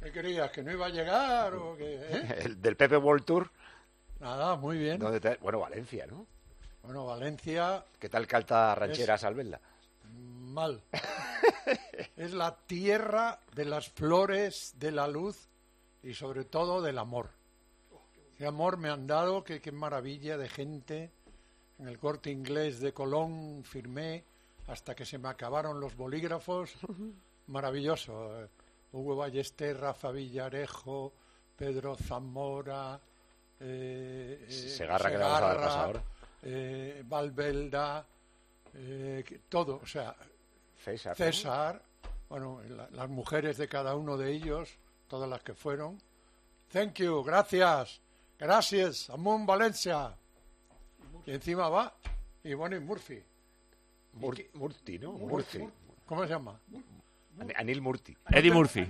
¿Qué creías? ¿Que no iba a llegar o qué? El del Pepe World Tour. Nada, muy bien. Bueno, Valencia, ¿no? Bueno, Valencia... ¿Qué tal canta rancheras Albelda? Mal. Es la tierra de las flores, de la luz y sobre todo del amor. Qué amor me han dado, qué maravilla de gente. En el Corte Inglés de Colón firmé hasta que se me acabaron los bolígrafos. Maravilloso. Hugo Ballester, Rafa Villarejo, Pedro Zamora, Segarra, que le vamos a dar paso ahora. Valvelda, todo, o sea, César, bueno, las mujeres de cada uno de ellos, todas las que fueron. Thank you, gracias, Amun Valencia. Y encima va Ivonne Murphy. Murti, ¿no? Murphy. ¿Cómo se llama? Anil Murti. Eddie Murphy.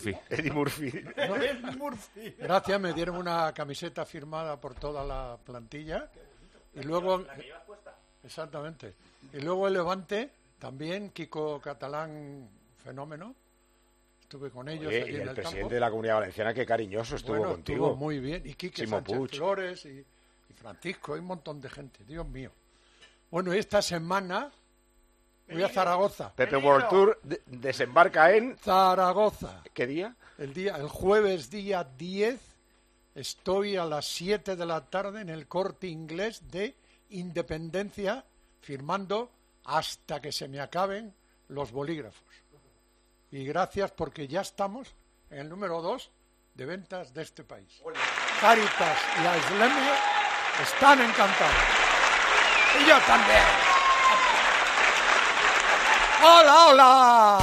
No, gracias, me dieron una camiseta firmada por toda la plantilla. Y luego... ¿La que llevas puesta? Exactamente. Y luego el Levante, también, Kiko Catalán, fenómeno. Estuve con ellos allí en el presidente campo. De la Comunidad Valenciana, qué cariñoso estuvo contigo. Estuvo muy bien. Y Quique Chimo Sánchez Puig. Flores y Francisco, hay un montón de gente, Dios mío. Bueno, esta semana voy a Zaragoza. Pepe World Tour desembarca en... Zaragoza. ¿Qué día? El jueves día 10 estoy a las 7 de la tarde en el Corte Inglés de Independencia firmando hasta que se me acaben los bolígrafos. Y gracias porque ya estamos en el número 2 de ventas de este país. Cáritas y Aislemia están encantados. Y yo también. ¡Hola, hola!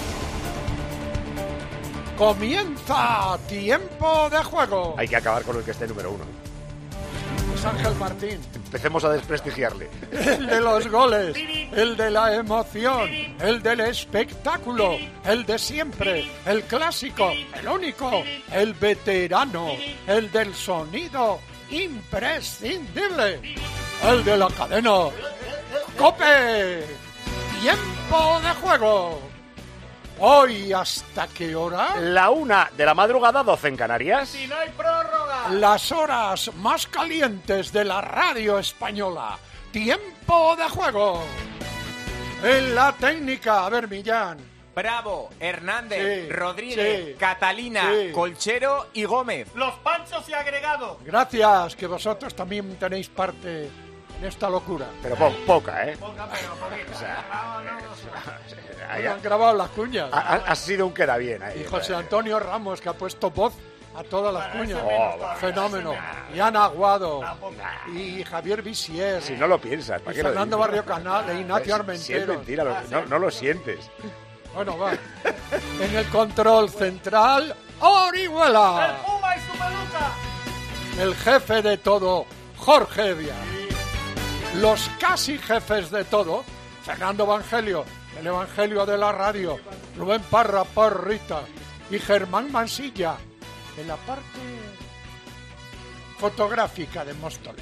Comienza Tiempo de Juego. Hay que acabar con el que esté número 1. Es Ángel Martín. Empecemos a desprestigiarle. El de los goles, el de la emoción, el del espectáculo, el de siempre, el clásico, el único, el veterano, el del sonido imprescindible, el de la cadena. ¡Cope! ¡Tiempo de Juego! Hoy, ¿hasta qué hora? La 1 de la madrugada, 12 en Canarias. ¡Si no hay prórroga! Las horas más calientes de la radio española. Tiempo de Juego. En la técnica, a ver, Millán. Bravo, Hernández, Sí, Rodríguez, sí, Catalina, sí. Colchero y Gómez. Los panchos y agregados. Gracias, que vosotros también tenéis parte en esta locura. Pero poca, ¿eh? Poca, pero poquita. Bueno, han grabado las cuñas. Ha sido un queda bien ahí. Y José Antonio Ramos, que ha puesto voz a todas las cuñas. Fenómeno. Nah. Y Ana Aguado. Y Javier Visier. Si no lo piensas, Y ¿para qué lo Fernando dices? Barrio Canal. E Ignacio Si es Armenteros. mentira, no lo sientes. Bueno, va. En el control central, Orihuela. ¡El Puma y su peluca! El jefe de todo, Jorge Evia. Los casi jefes de todo, Fernando Evangelio, el Evangelio de la radio, Rubén Parra, Porrita y Germán Mansilla, en la parte fotográfica de Móstoles.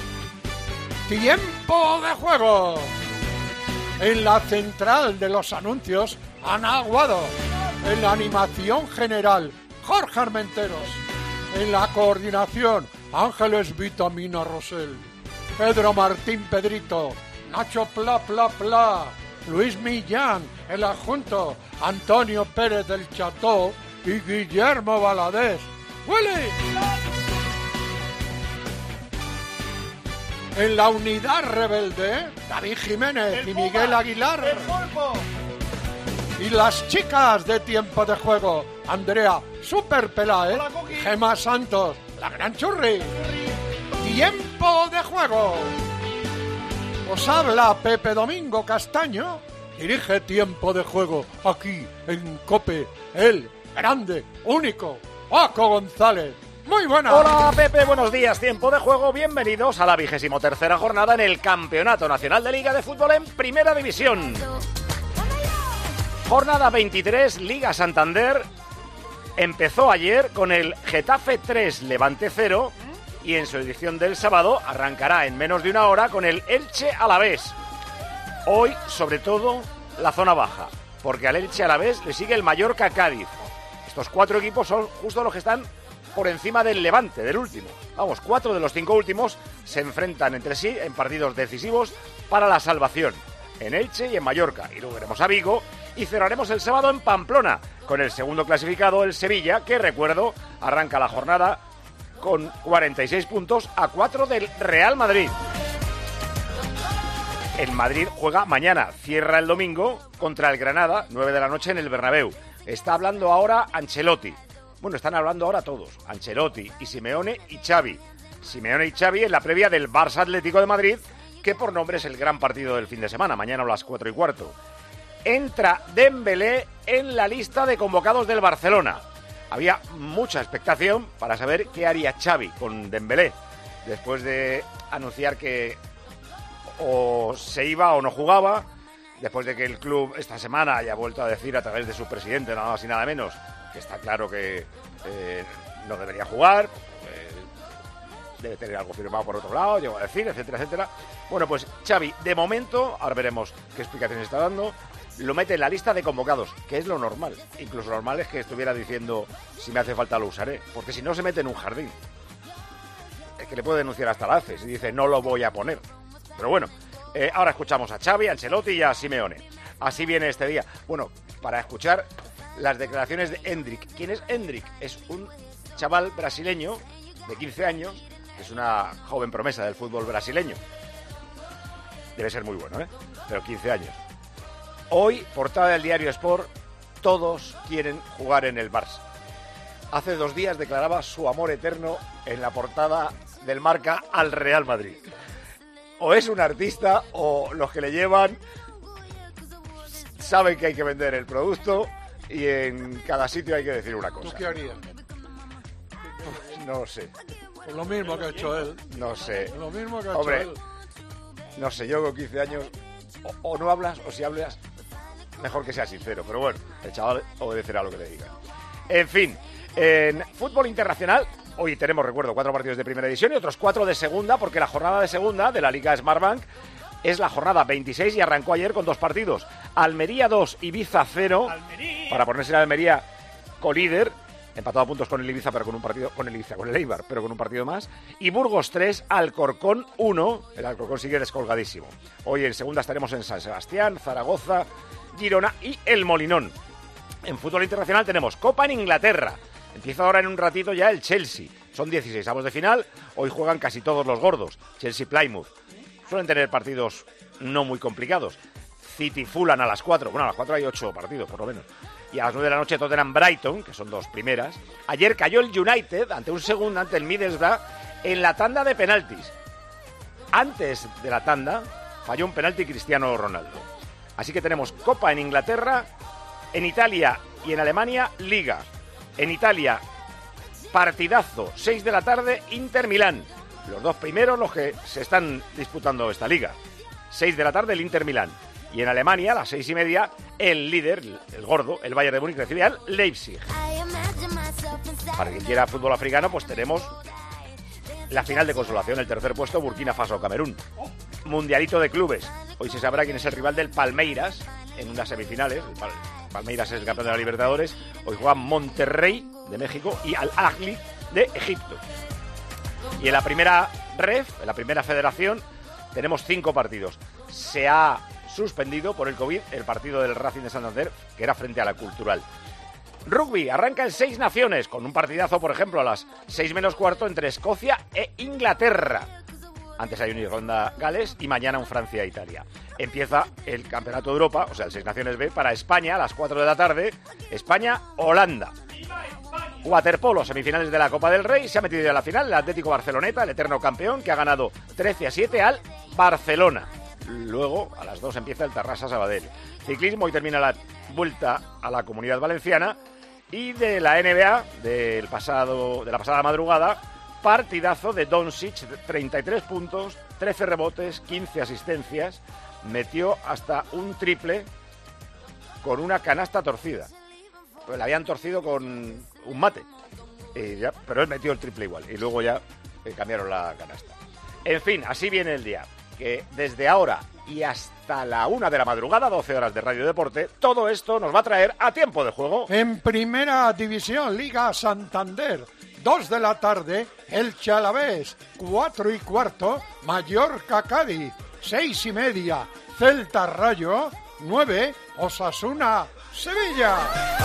Tiempo de Juego. En la central de los anuncios, Ana Aguado. En la animación general, Jorge Armenteros. En la coordinación, Ángeles Vitamina Rosell. Pedro Martín Pedrito. Nacho Pla Pla Pla. Luis Millán, el adjunto. Antonio Pérez del Cható y Guillermo Valadez. ¡Willy! En la unidad rebelde, David Jiménez y Miguel Aguilar. ¡El pulpo! Y las chicas de Tiempo de Juego, Andrea Super Peláez, Hola, Cookie. Gemma Santos, la gran Churri. Tiempo de Juego. Os habla Pepe Domingo Castaño, dirige Tiempo de Juego aquí en COPE, el grande, único, Paco González. Muy buenas. Hola Pepe, buenos días, Tiempo de Juego, bienvenidos a la 23ª jornada en el Campeonato Nacional de Liga de Fútbol en Primera División. Jornada 23, Liga Santander, empezó ayer con el Getafe 3, Levante 0, y en su edición del sábado arrancará en menos de una hora con el Elche Alavés. Hoy, sobre todo, la zona baja, porque al Elche Alavés le sigue el Mallorca Cádiz. Estos 4 equipos son justo los que están por encima del Levante, del último. Vamos, 4 de los 5 últimos se enfrentan entre sí en partidos decisivos para la salvación, en Elche y en Mallorca. Y luego iremos a Vigo y cerraremos el sábado en Pamplona, con el segundo clasificado, el Sevilla, que, recuerdo, arranca la jornada con 46 puntos a 4 del Real Madrid. El Madrid juega mañana, cierra el domingo contra el Granada, 9 de la noche en el Bernabéu. Está hablando ahora Ancelotti. Bueno, están hablando ahora todos, Ancelotti y Simeone y Xavi. Simeone y Xavi en la previa del Barça Atlético de Madrid, que por nombre es el gran partido del fin de semana, mañana a las 4:15. Entra Dembélé en la lista de convocados del Barcelona. Había mucha expectación para saber qué haría Xavi con Dembélé, después de anunciar que o se iba o no jugaba, después de que el club esta semana haya vuelto a decir a través de su presidente, nada más y nada menos, que está claro que no debería jugar, debe tener algo firmado por otro lado, llegó a decir, etcétera, etcétera. Bueno, pues Xavi, de momento, ahora veremos qué explicaciones está dando, lo mete en la lista de convocados, que es lo normal. Incluso lo normal es que estuviera diciendo, si me hace falta lo usaré, porque si no se mete en un jardín. Es que le puede denunciar hasta la ACE si dice, no lo voy a poner. Pero bueno, ahora escuchamos a Xavi, a Ancelotti y a Simeone. Así viene este día. Bueno, para escuchar las declaraciones de Endrick. ¿Quién es Endrick? Es un chaval brasileño de 15 años, que es una joven promesa del fútbol brasileño. Debe ser muy bueno, pero 15 años. Hoy, portada del diario Sport, todos quieren jugar en el Barça. Hace 2 días declaraba su amor eterno en la portada del Marca al Real Madrid. O es un artista o los que le llevan saben que hay que vender el producto y en cada sitio hay que decir una cosa. ¿Tú qué harías? No sé. Pues lo mismo que ha hecho él. No sé. Lo mismo que ha Hombre, hecho él. No sé, yo con 15 años o no hablas o si hablas, mejor que sea sincero. Pero bueno, el chaval obedecerá lo que le diga. En fin, en fútbol internacional, hoy tenemos, recuerdo, 4 partidos de primera división y otros 4 de segunda, porque la jornada de segunda de la Liga Smartbank es la jornada 26 y arrancó ayer con 2 partidos. Almería 2, Ibiza 0. Almería. Para ponerse en Almería colíder, empatado a puntos con el Ibiza, pero con un partido, con el Eibar, pero con un partido más. Y Burgos 3, Alcorcón 1. El Alcorcón sigue descolgadísimo. Hoy en segunda estaremos en San Sebastián, Zaragoza, Girona y El Molinón. En fútbol internacional tenemos Copa en Inglaterra. Empieza ahora en un ratito ya el Chelsea. Son 16avos de final. Hoy juegan casi todos los gordos. Chelsea-Plymouth. Suelen tener partidos no muy complicados. City-Fulham a las 4. Bueno, a las 4 hay 8 partidos, por lo menos. Y a las 9 de la noche Tottenham-Brighton, que son 2 primeras. Ayer cayó el United ante un segundo, ante el Middlesbrough, en la tanda de penaltis. Antes de la tanda, falló un penalti Cristiano Ronaldo. Así que tenemos Copa en Inglaterra, en Italia y en Alemania, Liga. En Italia, partidazo, 6 de la tarde, Inter-Milán. Los 2 primeros los que se están disputando esta liga. 6 de la tarde, el Inter-Milán. Y en Alemania, a las 6:30, el líder, el gordo, el Bayern de Múnich, recibe al Leipzig. Para quien quiera fútbol africano, pues tenemos la final de consolación, el tercer puesto, Burkina Faso-Camerún. Mundialito de clubes. Hoy se sabrá quién es el rival del Palmeiras en unas semifinales. Palmeiras es el campeón de la Libertadores. Hoy juegan Monterrey de México y Al Ahly de Egipto. Y en la primera REF, en la primera federación, tenemos 5 partidos. Se ha suspendido por el COVID el partido del Racing de Santander, que era frente a la Cultural. Rugby, arranca el 6 Naciones, con un partidazo, por ejemplo, a las 6 menos cuarto entre Escocia e Inglaterra. Antes hay un Irlanda-Gales y mañana un Francia-Italia. Empieza el Campeonato de Europa, o sea, el 6 Naciones B, para España a las 4 de la tarde. España-Holanda. Waterpolo, semifinales de la Copa del Rey. Se ha metido ya a la final el Atlético Barceloneta, el eterno campeón, que ha ganado 13-7 al Barcelona. Luego, a las 2 empieza el Tarrasa Sabadell. Ciclismo, hoy termina la vuelta a la Comunidad Valenciana. Y de la NBA, de la pasada madrugada, partidazo de Doncic, 33 puntos, 13 rebotes, 15 asistencias. Metió hasta un triple con una canasta torcida. Pues la habían torcido con un mate. Pero él metió el triple igual. Y luego ya cambiaron la canasta. En fin, así viene el día. que desde ahora y hasta la 1 de la madrugada, 12 horas de Radio Deporte, todo esto nos va a traer a tiempo de juego. En Primera División, Liga Santander, 2 de la tarde, Elche Alavés, 4:15, Mallorca Cádiz, 6:30, Celta Rayo, 9, Osasuna Sevilla.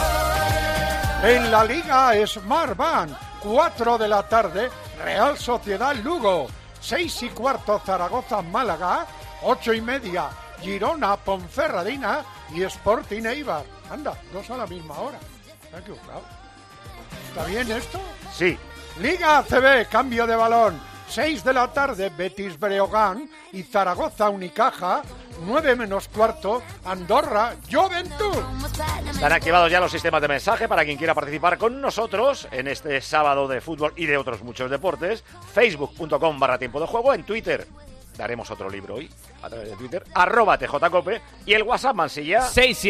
En la Liga Smartbank, 4 de la tarde, Real Sociedad Lugo, 6:15, Zaragoza Málaga, 8:30, Girona Ponferradina y Sporting Eibar. Anda, 2 a la misma hora. ¿Me he equivocado? ¿Está bien esto? Sí. Liga ACB, cambio de balón, 6 de la tarde, Betis Breogán y Zaragoza Unicaja, 9:15, Andorra Juventud. Están activados ya los sistemas de mensaje para quien quiera participar con nosotros en este sábado de fútbol y de otros muchos deportes. Facebook.com/tiempo de juego. En Twitter daremos otro libro hoy a través de Twitter, @TJCope, y el WhatsApp Mansilla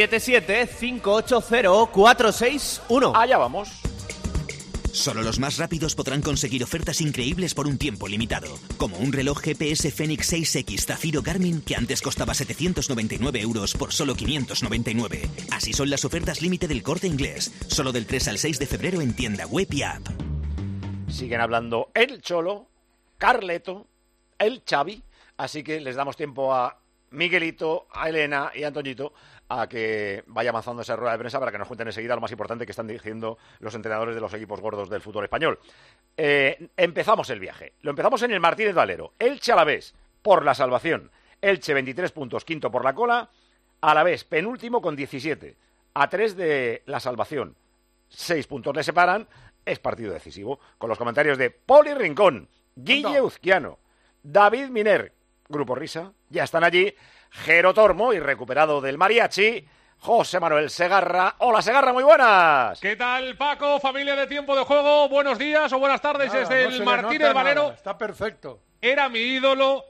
677-580-461. Allá vamos. Solo los más rápidos podrán conseguir ofertas increíbles por un tiempo limitado, como un reloj GPS Fenix 6X Zafiro Garmin que antes costaba 799 euros por solo 599. Así son las ofertas límite del Corte Inglés, solo del 3 al 6 de febrero en tienda web y app. Siguen hablando el Cholo, Carleto, el Xavi, así que les damos tiempo a Miguelito, a Elena y a Antoñito a que vaya avanzando esa rueda de prensa para que nos cuenten enseguida lo más importante que están diciendo los entrenadores de los equipos gordos del fútbol español. Empezamos el viaje. Lo empezamos en el Martínez Valero. Elche Alavés por la salvación. Elche 23 puntos, quinto por la cola. Alavés penúltimo con 17. A 3 de la salvación. 6 puntos le separan. Es partido decisivo. Con los comentarios de Poli Rincón, Guille Uzquiano, David Miner, Grupo Risa, ya están allí. Jero Tormo y recuperado del mariachi, José Manuel Segarra. Hola Segarra, muy buenas. ¿Qué tal, Paco? Familia de Tiempo de Juego, buenos días o buenas tardes desde el Martínez Valero. Está perfecto. Era mi ídolo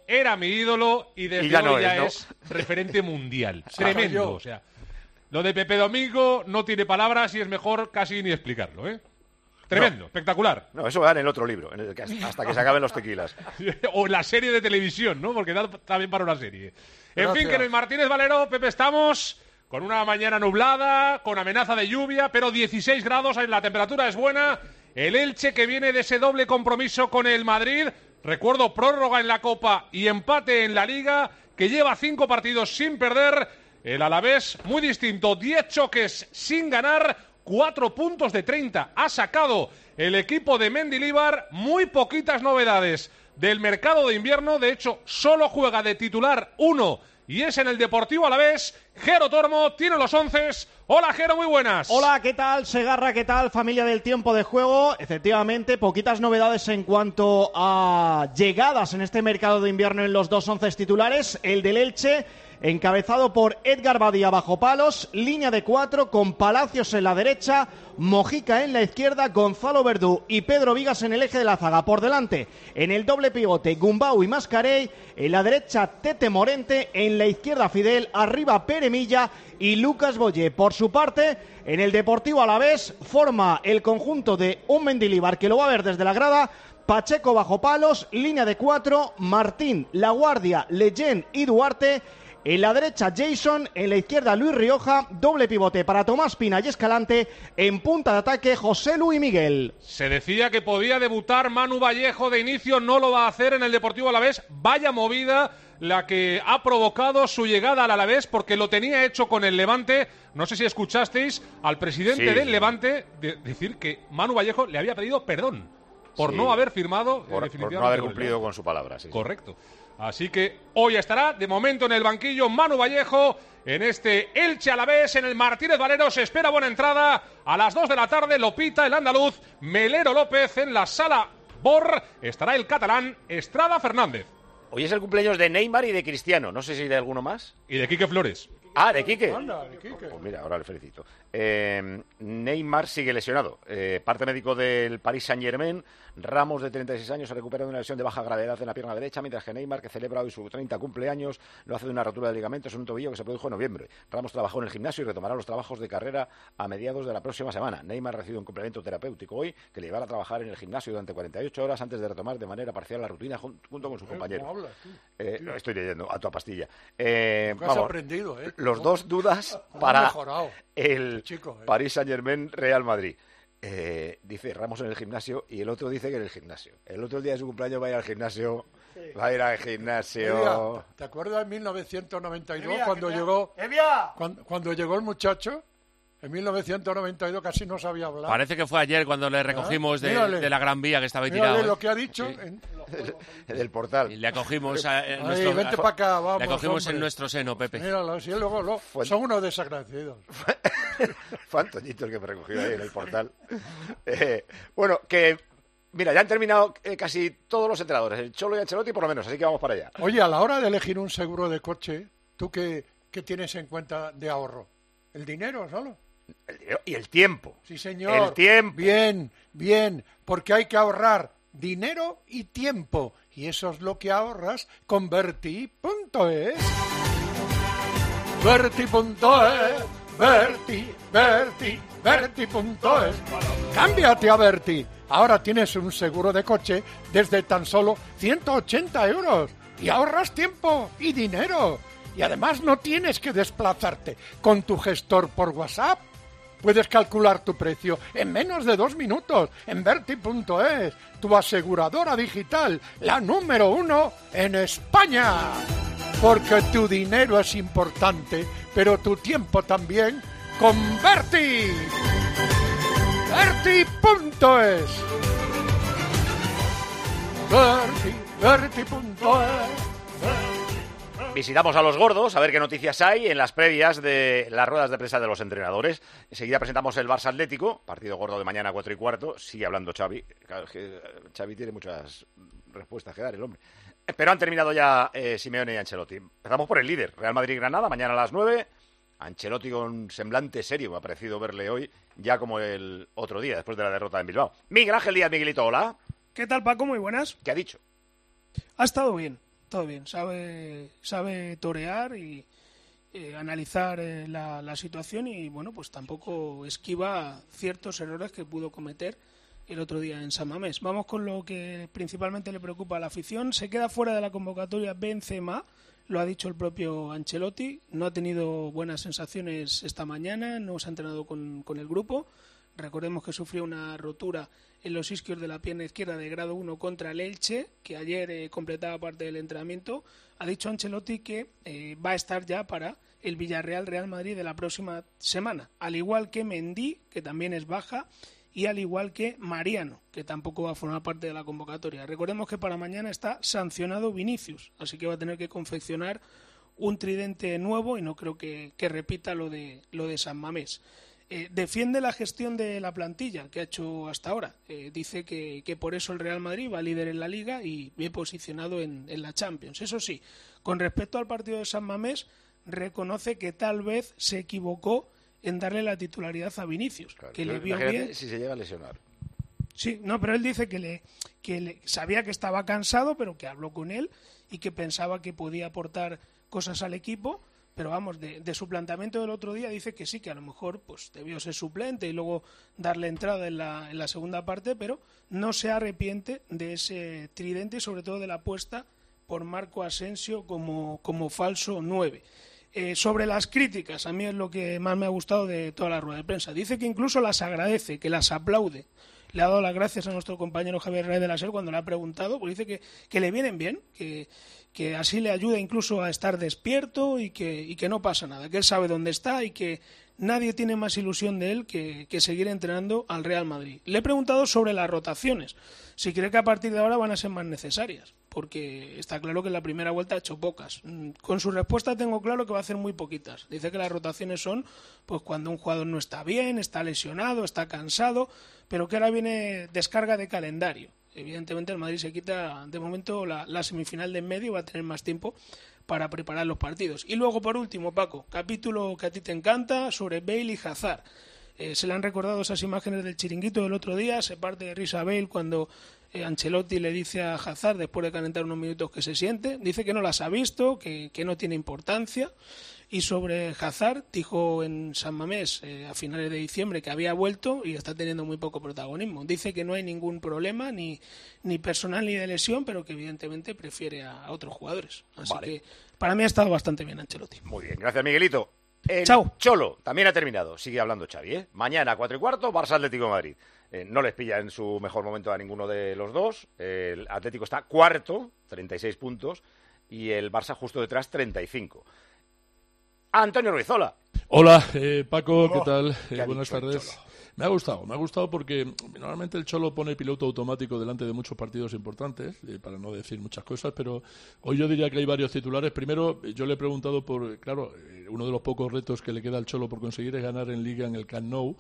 y desde ya hoy no es referente mundial. Sí, Tremendo, yo. o sea. Lo de Pepe Domingo no tiene palabras y es mejor casi ni explicarlo, ¿eh? Tremendo, espectacular. No, eso va en el otro libro, en el que hasta que se acaben los tequilas. O en la serie de televisión, ¿no? Porque da también para una serie. En Gracias. fin, que en el Martínez Valero, Pepe, estamos con una mañana nublada, con amenaza de lluvia, pero 16 grados, la temperatura es buena. El Elche, que viene de ese doble compromiso con el Madrid, recuerdo, prórroga en la Copa y empate en la Liga, que lleva 5 partidos sin perder. El Alavés, muy distinto, 10 choques sin ganar, 4 puntos de 30 ha sacado el equipo de Mendilibar. Muy poquitas novedades del mercado de invierno. De hecho, solo juega de titular uno y es en el Deportivo Alavés. Jero Tormo tiene los 11. Hola, Jero, muy buenas. Hola, ¿qué tal? Segarra, ¿qué tal? Familia del Tiempo de Juego. Efectivamente, poquitas novedades en cuanto a llegadas en este mercado de invierno en los dos 11 titulares. El del Elche, encabezado por Edgar Badía bajo palos, línea de 4 con Palacios en la derecha, Mojica en la izquierda, Gonzalo Verdú y Pedro Vigas en el eje de la zaga. Por delante, en el doble pivote, Gumbau y Mascarell, en la derecha Tete Morente, en la izquierda Fidel, arriba Pere Milla y Lucas Boye. Por su parte, en el Deportivo Alavés forma el conjunto de un Mendilibar que lo va a ver desde la grada. Pacheco bajo palos, línea de 4, Martín, La Guardia, Leyen y Duarte. En la derecha Jason, en la izquierda Luis Rioja, doble pivote para Tomás Pina y Escalante, en punta de ataque José Luis Miguel. Se decía que podía debutar Manu Vallejo de inicio, no lo va a hacer en el Deportivo Alavés. Vaya movida la que ha provocado su llegada al Alavés, porque lo tenía hecho con el Levante. No sé si escuchasteis al presidente del Levante decir que Manu Vallejo le había pedido perdón por no haber firmado por no haber cumplido con su palabra. Sí. Correcto. Así que hoy estará, de momento, en el banquillo Manu Vallejo, en este Elche Alavés, en el Martínez Valero. Se espera buena entrada. A las 2 de la tarde lo pita el andaluz Melero López. En la sala Bor estará el catalán Estrada Fernández. Hoy es el cumpleaños de Neymar y de Cristiano. No sé si de alguno más. Y de Quique Flores. Ah, de Quique. Anda, de Quique. Pues mira, ahora le felicito. Neymar sigue lesionado. Parte médico del Paris Saint-Germain. Ramos, de 36 años, se recupera de una lesión de baja gravedad en la pierna derecha, mientras que Neymar, que celebra hoy su 30 cumpleaños, lo hace de una rotura de ligamentos en un tobillo que se produjo en noviembre. Ramos trabajó en el gimnasio y retomará los trabajos de carrera a mediados de la próxima semana. Neymar recibe un complemento terapéutico hoy que le llevará a trabajar en el gimnasio durante 48 horas antes de retomar de manera parcial la rutina junto con sus compañeros. ¿Cómo hablas tú? Estoy leyendo a tu pastilla. Has aprendido, Los dos dudas Has para mejorado, el chico, Paris Saint-Germain Real Madrid. Dice Ramos en el gimnasio y el otro dice que en el gimnasio. El otro día de su cumpleaños va a ir al gimnasio. Sí. Va a ir al gimnasio. Evia, ¿te acuerdas en 1992 Evia, cuando llegó Evia. cuando llegó el muchacho? En 1992 casi no sabía hablar. Parece que fue ayer cuando le recogimos de la Gran Vía que estaba ahí tirado. Lo que ha dicho. Sí. Del portal. Y le acogimos vente para acá, vamos, le acogimos hombre. En nuestro seno, Pepe. Míralo, sí, luego son unos desagradecidos. Fue Antoñito el que me recogió ahí en el portal. Bueno, que... Mira, ya han terminado casi todos los entrenadores, el Cholo y Ancelotti por lo menos, así que vamos para allá. Oye, a la hora de elegir un seguro de coche, ¿tú qué tienes en cuenta de ahorro? ¿El dinero solo? El dinero y el tiempo. Sí, señor. El tiempo. Bien, porque hay que ahorrar dinero y tiempo. Y eso es lo que ahorras con Berti.es. Berti.es. Cámbiate a Berti. Ahora tienes un seguro de coche desde tan solo 180 euros. Y ahorras tiempo y dinero. Y además no tienes que desplazarte con tu gestor por WhatsApp. Puedes calcular tu precio en menos de 2 minutos en Berti.es, tu aseguradora digital, la número 1 en España. Porque tu dinero es importante, pero tu tiempo también con Berti. Berti.es. Berti.es. Visitamos a los gordos a ver qué noticias hay en las previas de las ruedas de prensa de los entrenadores. Enseguida presentamos el Barça Atlético, partido gordo de mañana 4:15. Sigue hablando Xavi. Claro, es que Xavi tiene muchas respuestas que dar, el hombre. Pero han terminado ya Simeone y Ancelotti. Empezamos por el líder, Real Madrid-Granada, mañana a las 9. Ancelotti con semblante serio, me ha parecido verle hoy, ya como el otro día, después de la derrota en Bilbao. Miguel Ángel Díaz, Miguelito, hola. ¿Qué tal, Paco? Muy buenas. ¿Qué ha dicho? Ha estado bien. Todo bien, sabe torear y analizar la situación y bueno, pues tampoco esquiva ciertos errores que pudo cometer el otro día en San Mamés. Vamos con lo que principalmente le preocupa a la afición. Se queda fuera de la convocatoria Benzema, lo ha dicho el propio Ancelotti, no ha tenido buenas sensaciones esta mañana, no se ha entrenado con el grupo. Recordemos que sufrió una rotura en los isquios de la pierna izquierda de grado 1 contra el Elche, que ayer completaba parte del entrenamiento. Ha dicho Ancelotti que va a estar ya para el Villarreal-Real Madrid de la próxima semana, al igual que Mendy, que también es baja, y al igual que Mariano, que tampoco va a formar parte de la convocatoria. Recordemos que para mañana está sancionado Vinicius, así que va a tener que confeccionar un tridente nuevo y no creo que repita lo de San Mamés. Defiende la gestión de la plantilla que ha hecho hasta ahora. Dice que por eso el Real Madrid va líder en la Liga y bien posicionado en la Champions. Eso sí, con respecto al partido de San Mamés, reconoce que tal vez se equivocó en darle la titularidad a Vinicius, claro, que le vio bien. Si se llega a lesionar. Sí, no, pero él dice que sabía que estaba cansado, pero que habló con él y que pensaba que podía aportar cosas al equipo. Pero vamos, de su planteamiento del otro día dice que sí, que a lo mejor pues debió ser suplente y luego darle entrada en la segunda parte, pero no se arrepiente de ese tridente y sobre todo de la apuesta por Marco Asensio como falso 9. Sobre las críticas, a mí es lo que más me ha gustado de toda la rueda de prensa. Dice que incluso las agradece, que las aplaude. Le ha dado las gracias a nuestro compañero Javier Rey de la SER cuando le ha preguntado, porque dice que le vienen bien, que así le ayuda incluso a estar despierto y que no pasa nada, que él sabe dónde está y que nadie tiene más ilusión de él que seguir entrenando al Real Madrid. Le he preguntado sobre las rotaciones, si cree que a partir de ahora van a ser más necesarias, porque está claro que en la primera vuelta ha hecho pocas. Con su respuesta tengo claro que va a hacer muy poquitas. Dice que las rotaciones son pues cuando un jugador no está bien, está lesionado, está cansado, pero que ahora viene descarga de calendario. Evidentemente el Madrid se quita de momento la semifinal de en medio, va a tener más tiempo para preparar los partidos. Y luego, por último, Paco, capítulo que a ti te encanta sobre Bale y Hazard. Se le han recordado esas imágenes del chiringuito del otro día, se parte de risa Bale cuando Ancelotti le dice a Hazard, después de calentar unos minutos, que se siente. Dice que no las ha visto, que no tiene importancia. Y sobre Hazard, dijo en San Mamés a finales de diciembre que había vuelto y está teniendo muy poco protagonismo. Dice que no hay ningún problema, ni personal ni de lesión, pero que evidentemente prefiere a otros jugadores. Así que para mí ha estado bastante bien Ancelotti. Muy bien, gracias Miguelito. El Chao. Cholo también ha terminado. Sigue hablando Xavi, ¿eh? Mañana 4:15, Barça Atlético de Madrid. No les pilla en su mejor momento a ninguno de los dos. El Atlético está cuarto, 36 puntos, y el Barça justo detrás, 35. Antonio Ruizola. Hola, Paco, ¿qué tal? Buenas tardes. Me ha gustado porque normalmente el Cholo pone piloto automático delante de muchos partidos importantes, para no decir muchas cosas, pero hoy yo diría que hay varios titulares. Primero, yo le he preguntado claro, uno de los pocos retos que le queda al Cholo por conseguir es ganar en Liga en el Camp Nou.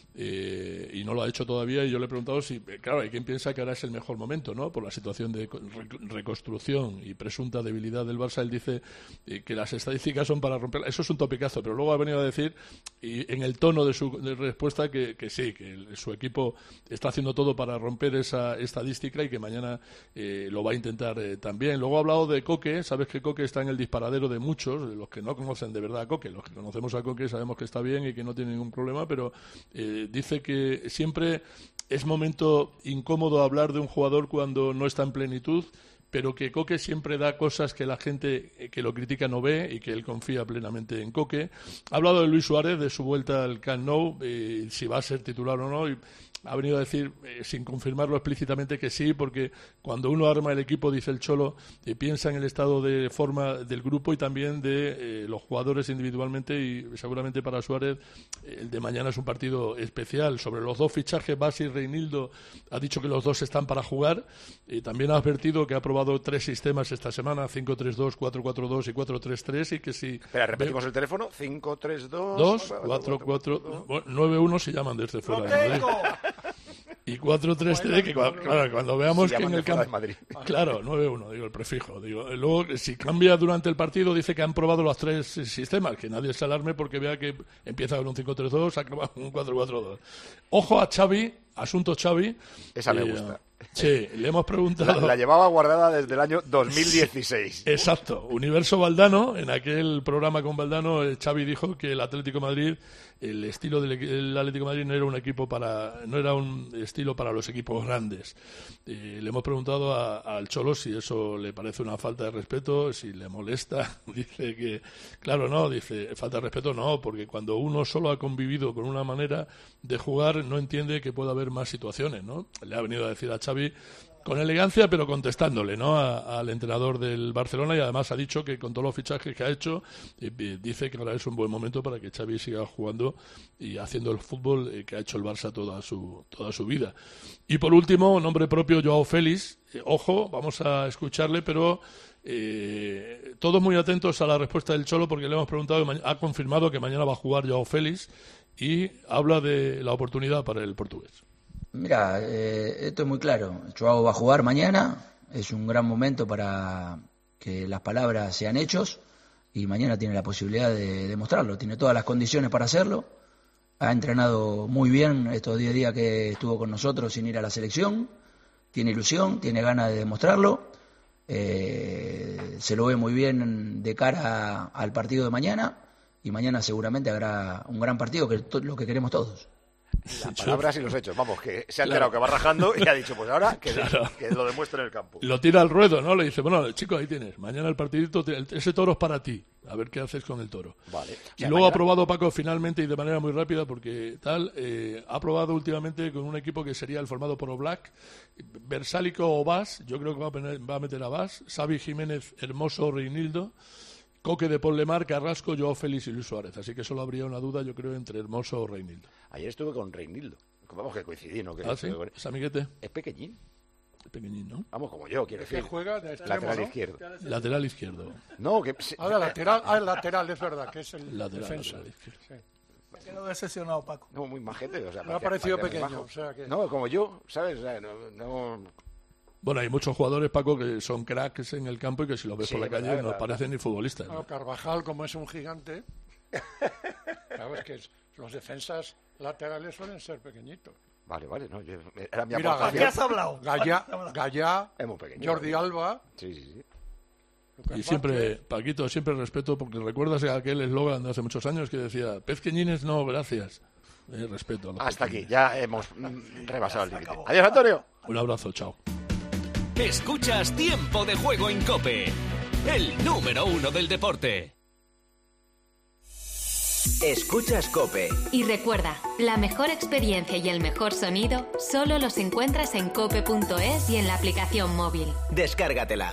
Y no lo ha hecho todavía, y yo le he preguntado si, claro, hay quien piensa que ahora es el mejor momento, ¿no? Por la situación de reconstrucción y presunta debilidad del Barça. Él dice que las estadísticas son para romper. Eso es un topicazo, pero luego ha venido a decir, y en el tono de su respuesta, que sí, que su equipo está haciendo todo para romper esa estadística y que mañana lo va a intentar también. Luego ha hablado de Coque. Sabes que Coque está en el disparadero de muchos, de los que no conocen de verdad a Coque. Los que conocemos a Coque sabemos que está bien y que no tiene ningún problema, pero dice que siempre es momento incómodo hablar de un jugador cuando no está en plenitud, pero que Coque siempre da cosas que la gente que lo critica no ve y que él confía plenamente en Coque. Ha hablado de Luis Suárez, de su vuelta al Camp Nou, si va a ser titular o no, y ha venido a decir, sin confirmarlo explícitamente, que sí, porque cuando uno arma el equipo, dice el Cholo, piensa en el estado de forma del grupo y también de los jugadores individualmente, y seguramente para Suárez el de mañana es un partido especial. Sobre los dos fichajes, Basi y Reinildo, ha dicho que los dos están para jugar, y también ha advertido que ha probado 3 sistemas esta semana, 5-3-2, 4-4-2 y 4-3-3, y que si... Espera, repetimos el teléfono, 5-3-2... 4-4... 9-1 se llaman desde fuera de Madrid. Y 4-3-3, que claro, cuando veamos que en el campo... Claro, 9-1, digo, el prefijo. Luego, si cambia durante el partido, dice que han probado los 3 sistemas, que nadie se alarme porque vea que empieza con un 5-3-2, acaba con un 4-4-2. Ojo a Xavi, asunto Xavi. Esa me gusta. Sí, le hemos preguntado... La llevaba guardada desde el año 2016. Exacto. Universo Valdano, en aquel programa con Valdano, Xavi dijo que el Atlético de Madrid, el estilo del Atlético de Madrid no era un estilo para los equipos grandes. Le hemos preguntado al Cholo si eso le parece una falta de respeto, si le molesta. Dice que, claro, no, dice, falta de respeto no, porque cuando uno solo ha convivido con una manera de jugar, no entiende que pueda haber más situaciones, ¿no? Le ha venido a decir a Xavi con elegancia, pero contestándole, ¿no?, al entrenador del Barcelona, y además ha dicho que con todos los fichajes que ha hecho, dice que ahora es un buen momento para que Xavi siga jugando y haciendo el fútbol que ha hecho el Barça toda su vida. Y por último, nombre propio, Joao Félix. Ojo, vamos a escucharle, pero todos muy atentos a la respuesta del Cholo, porque le hemos preguntado, ha confirmado que mañana va a jugar Joao Félix y habla de la oportunidad para el portugués. Mira, esto es muy claro. Joao va a jugar mañana. Es un gran momento para que las palabras sean hechos, y mañana tiene la posibilidad de demostrarlo. Tiene todas las condiciones para hacerlo. Ha entrenado muy bien estos 10 días que estuvo con nosotros sin ir a la selección. Tiene ilusión, tiene ganas de demostrarlo. Se lo ve muy bien de cara al partido de mañana, y mañana seguramente habrá un gran partido, que es lo que queremos todos. Las palabras y los hechos, vamos, que se ha enterado que va rajando y ha dicho, pues ahora que lo demuestre en el campo. Lo tira al ruedo, ¿no? Le dice, bueno, chico, ahí tienes, mañana el partidito, ese toro es para ti, a ver qué haces con el toro. Vale. Y luego ha probado Paco finalmente, y de manera muy rápida, porque ha probado últimamente con un equipo que sería el formado por Oblak, Versálico o Bas, yo creo que va a meter a Bas, Xavi, Jiménez, Hermoso, Reinildo, Coque, de Paul Lemar, Carrasco, Joao Félix y Luis Suárez. Así que solo habría una duda, yo creo, entre Hermoso o Reinildo. Ayer estuve con Reinildo. Vamos, que coincidí, ¿no? ¿Sí? ¿Es amiguete? Es pequeñín. Es pequeñín, ¿no? Vamos, como yo, quiero decir. Que juega de extremo, lateral ¿no? izquierdo. Lateral izquierdo. No, que... lateral, es verdad, que es el defensa. Lateral izquierdo. Sí. Me he quedado decepcionado, Paco. No, muy majete. O sea, me ha parecido pequeño. O sea que... No, como yo, ¿sabes? O sea, no... Bueno, hay muchos jugadores, Paco, que son cracks en el campo y que si los ves por la calle no parecen ni futbolistas. Bueno, Carvajal, como es un gigante, claro, es que los defensas laterales suelen ser pequeñitos. Vale, no, era mi Mira, aportación. ¿qué has hablado? Gallá, es muy pequeño, Jordi Alba. Sí. Y siempre, Paquito, siempre respeto, porque recuerdas aquel eslogan de hace muchos años que decía, pezqueñines no, gracias. Respeto a los Hasta aquí, ya hemos rebasado el límite. Adiós, Antonio. Un abrazo, chao. Escuchas Tiempo de Juego en COPE, el número 1 del deporte. Escuchas COPE. Y recuerda, la mejor experiencia y el mejor sonido solo los encuentras en cope.es y en la aplicación móvil. Descárgatela.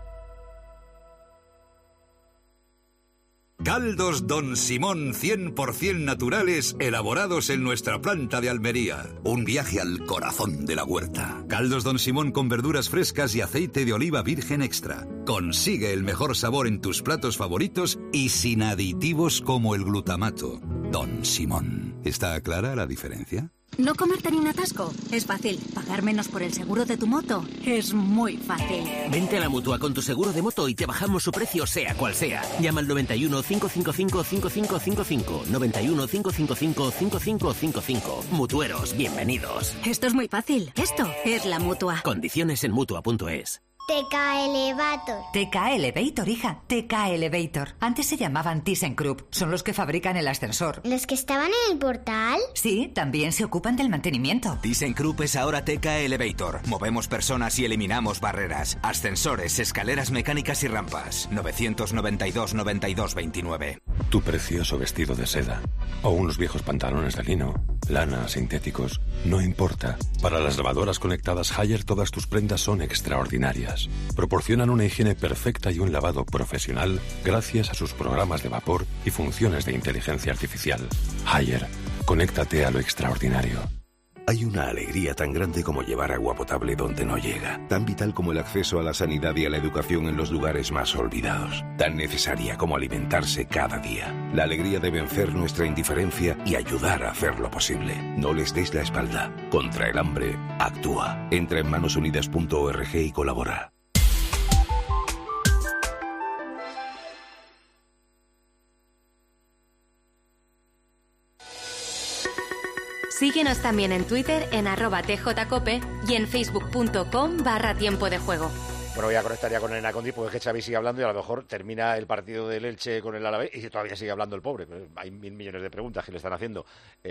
Caldos Don Simón 100% naturales elaborados en nuestra planta de Almería. Un viaje al corazón de la huerta. Caldos Don Simón con verduras frescas y aceite de oliva virgen extra. Consigue el mejor sabor en tus platos favoritos y sin aditivos como el glutamato. Don Simón. ¿Está clara la diferencia? ¿No comerte ni un atasco? Es fácil. ¿Pagar menos por el seguro de tu moto? Es muy fácil. Vente a la Mutua con tu seguro de moto y te bajamos su precio sea cual sea. Llama al 91 555 5555. 91 555 5555. Mutueros, bienvenidos. Esto es muy fácil. Esto es la Mutua. Condiciones en Mutua.es. TK Elevator. TK Elevator, hija. TK Elevator. Antes se llamaban ThyssenKrupp. Son los que fabrican el ascensor. ¿Los que estaban en el portal? Sí, también se ocupan del mantenimiento. ThyssenKrupp es ahora TK Elevator. Movemos personas y eliminamos barreras. Ascensores, escaleras mecánicas y rampas. 992 92 29. Tu precioso vestido de seda. O unos viejos pantalones de lino. Lana, sintéticos. No importa. Para las lavadoras conectadas Haier todas tus prendas son extraordinarias. Proporcionan una higiene perfecta y un lavado profesional gracias a sus programas de vapor y funciones de inteligencia artificial. Haier, conéctate a lo extraordinario. Hay una alegría tan grande como llevar agua potable donde no llega, tan vital como el acceso a la sanidad y a la educación en los lugares más olvidados, tan necesaria como alimentarse cada día. La alegría de vencer nuestra indiferencia y ayudar a hacerlo posible. No les des la espalda. Contra el hambre, actúa. Entra en manosunidas.org y colabora. Síguenos también en Twitter en @tjcope y en facebook.com/tiempo de juego. Bueno, voy a conectar ya con Elena Condi, porque es que Xavi sigue hablando y a lo mejor termina el partido del Elche con el Alavés y todavía sigue hablando el pobre. Hay 1.000 millones de preguntas que le están haciendo.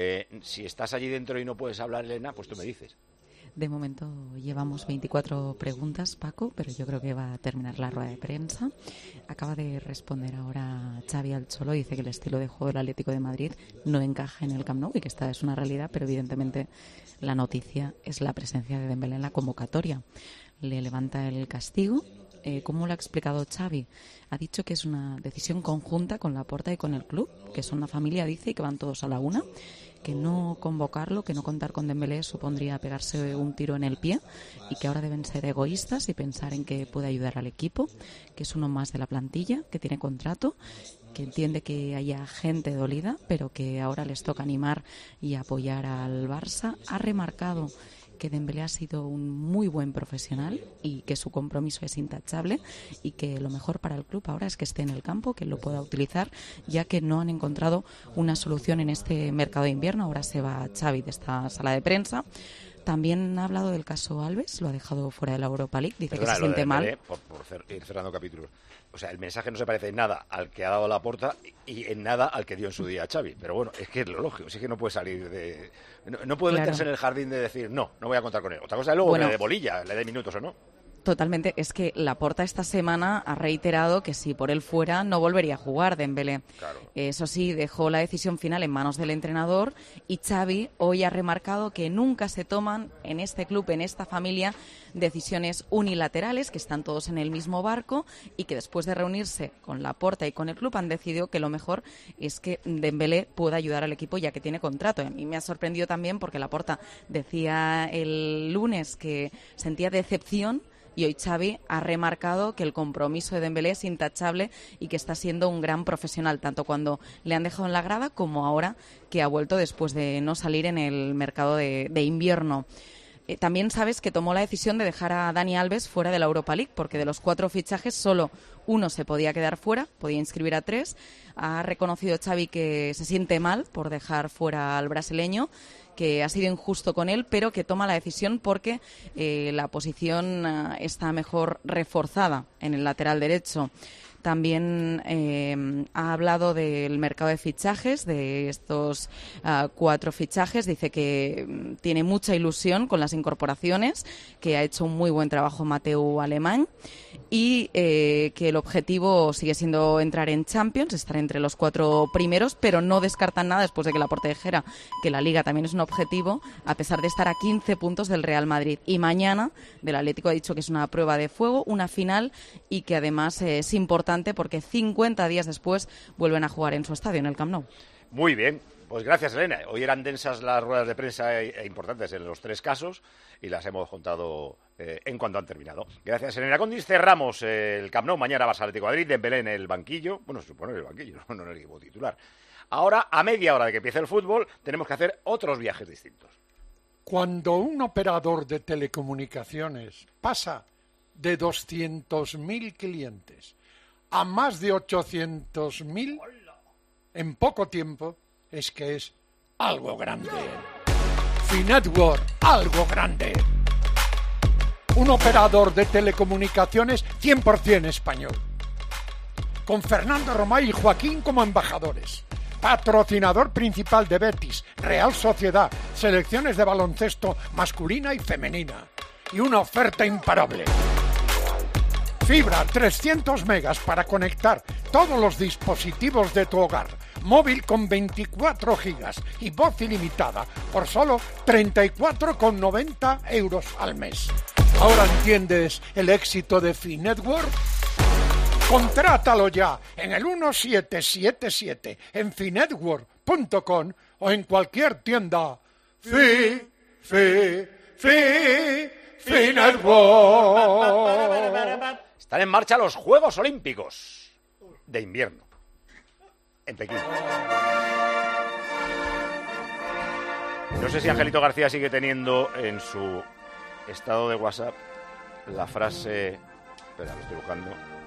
Si estás allí dentro y no puedes hablar, Elena, pues tú me dices. De momento llevamos 24 preguntas, Paco, pero yo creo que va a terminar la rueda de prensa. Acaba de responder ahora Xavi al Cholo, dice que el estilo de juego del Atlético de Madrid no encaja en el Camp Nou y que esta es una realidad, pero evidentemente la noticia es la presencia de Dembélé en la convocatoria. Le levanta el castigo. ¿Cómo lo ha explicado Xavi? Ha dicho que es una decisión conjunta con Laporta y con el club, que son una familia, dice, y que van todos a la una, que no convocarlo, que no contar con Dembélé supondría pegarse un tiro en el pie y que ahora deben ser egoístas y pensar en que puede ayudar al equipo, que es uno más de la plantilla, que tiene contrato, que entiende que haya gente dolida, pero que ahora les toca animar y apoyar al Barça. Ha remarcado que Dembélé ha sido un muy buen profesional y que su compromiso es intachable y que lo mejor para el club ahora es que esté en el campo, que lo pueda utilizar, ya que no han encontrado una solución en este mercado de invierno. Ahora se va Xavi de esta sala de prensa. También ha hablado del caso Alves, lo ha dejado fuera de la Europa League, dice que se siente mal. Por ir cerrando capítulos. O sea, el mensaje no se parece en nada al que ha dado Laporta y en nada al que dio en su día Xavi. Pero bueno, es que es lo lógico, es que no puede salir de... No puede meterse en el jardín de decir, no voy a contar con él. Otra cosa es luego que le dé bolilla, le dé minutos o no. Totalmente, es que Laporta esta semana ha reiterado que si por él fuera no volvería a jugar Dembélé. Claro. Eso sí, dejó la decisión final en manos del entrenador y Xavi hoy ha remarcado que nunca se toman en este club, en esta familia, decisiones unilaterales, que están todos en el mismo barco y que después de reunirse con Laporta y con el club han decidido que lo mejor es que Dembélé pueda ayudar al equipo ya que tiene contrato. A mí me ha sorprendido también porque Laporta decía el lunes que sentía decepción. Y hoy Xavi ha remarcado que el compromiso de Dembélé es intachable y que está siendo un gran profesional, tanto cuando le han dejado en la grada como ahora que ha vuelto después de no salir en el mercado de invierno. También sabes que tomó la decisión de dejar a Dani Alves fuera de la Europa League, porque de los 4 fichajes solo uno se podía quedar fuera, podía inscribir a 3. Ha reconocido Xavi que se siente mal por dejar fuera al brasileño, que ha sido injusto con él, pero que toma la decisión porque la posición está mejor reforzada en el lateral derecho. También ha hablado del mercado de fichajes, de estos 4 fichajes. Dice que tiene mucha ilusión con las incorporaciones, que ha hecho un muy buen trabajo Mateu Alemán y que el objetivo sigue siendo entrar en Champions, estar entre los 4 primeros, pero no descartan nada después de que Laporte dijera que la Liga también es un objetivo, a pesar de estar a 15 puntos del Real Madrid. Y mañana del Atlético ha dicho que es una prueba de fuego, una final, y que además es importante porque 50 días después vuelven a jugar en su estadio, en el Camp Nou. Muy bien, pues gracias, Elena. Hoy eran densas las ruedas de prensa e importantes en los 3 casos y las hemos contado en cuanto han terminado. Gracias, Elena Condis. Cerramos el Camp Nou. Mañana Barça Atlético de Madrid, Dembélé en el banquillo. Bueno, se supone en el banquillo, no en el equipo titular. Ahora, a media hora de que empiece el fútbol, tenemos que hacer otros viajes distintos. Cuando un operador de telecomunicaciones pasa de 200.000 clientes a más de 800.000 en poco tiempo, es que es algo grande. Finetwork, algo grande. Un operador de telecomunicaciones 100% español. Con Fernando Romay y Joaquín como embajadores. Patrocinador principal de Betis, Real Sociedad, selecciones de baloncesto masculina y femenina. Y una oferta imparable. Fibra 300 megas para conectar todos los dispositivos de tu hogar. Móvil con 24 gigas y voz ilimitada por solo 34,90 euros al mes. ¿Ahora entiendes el éxito de Finetwork? Contrátalo ya en el 1777 en finetwork.com o en cualquier tienda. Finetwork. Están en marcha los Juegos Olímpicos de invierno en Pekín. No sé si Angelito García sigue teniendo en su estado de WhatsApp la frase... Espera, lo estoy buscando.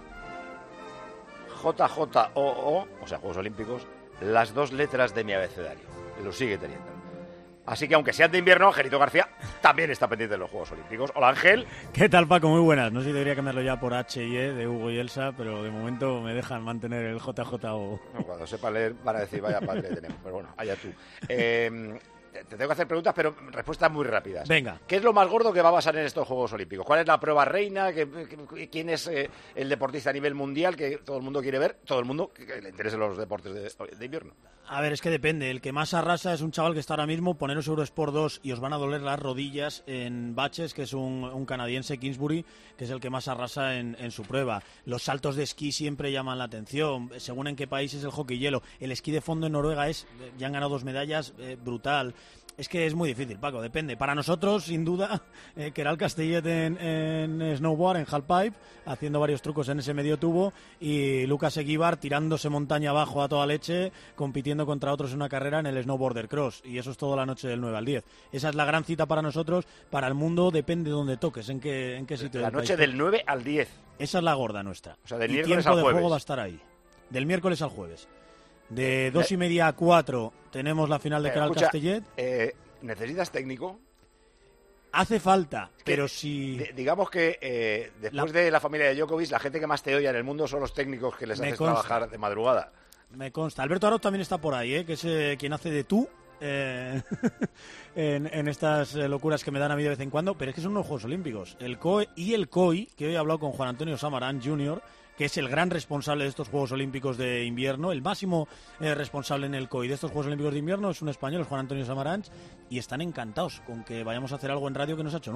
JJOO, o sea, Juegos Olímpicos, las 2 letras de mi abecedario. Lo sigue teniendo. Así que aunque sean de invierno, Angelito García también está pendiente de los Juegos Olímpicos. Hola, Ángel. ¿Qué tal, Paco? Muy buenas. No sé si debería cambiarlo ya por H y E de Hugo y Elsa, pero de momento me dejan mantener el JJO. Cuando sepa leer van a decir, vaya padre tenemos. Pero bueno, allá tú. Te tengo que hacer preguntas, pero respuestas muy rápidas. Venga. ¿Qué es lo más gordo que va a pasar en estos Juegos Olímpicos? ¿Cuál es la prueba reina? ¿Quién es el deportista a nivel mundial que todo el mundo quiere ver? Todo el mundo que le interesen los deportes de invierno. A ver, es que depende. El que más arrasa es un chaval que está ahora mismo, poneros Eurosport 2 y os van a doler las rodillas en Baches, que es un canadiense, Kingsbury, que es el que más arrasa en su prueba. Los saltos de esquí siempre llaman la atención, según en qué país es el hockey hielo. El esquí de fondo en Noruega ya han ganado 2 medallas, brutal. Es que es muy difícil, Paco, depende. Para nosotros, sin duda, Keral Castellet en snowboard, en halfpipe, haciendo varios trucos en ese medio tubo, y Lucas Eguíbar tirándose montaña abajo a toda leche, compitiendo contra otros en una carrera en el snowboarder cross. Y eso es toda la noche del 9 al 10. Esa es la gran cita para nosotros. Para el mundo depende de dónde toques, en qué sitio. La noche del 9 al 10. Esa es la gorda nuestra. O sea, del y miércoles tiempo al de jueves. juego va a estar ahí. Del miércoles al jueves. De 2:30 a 4 tenemos la final de Keral Castellet. ¿Necesitas técnico? Hace falta, pero si... Digamos que después de la familia de Djokovic, la gente que más te odia en el mundo son los técnicos que les haces trabajar de madrugada. Me consta. Alberto Arot también está por ahí, que es quien hace de tú en estas locuras que me dan a mí de vez en cuando, pero es que son unos Juegos Olímpicos. El COE y el COI, que hoy he hablado con Juan Antonio Samarán Jr., que es el gran responsable de estos Juegos Olímpicos de invierno, el máximo responsable en el COI de estos Juegos Olímpicos de invierno, es un español, es Juan Antonio Samaranch, y están encantados con que vayamos a hacer algo en radio que no se ha hecho nunca.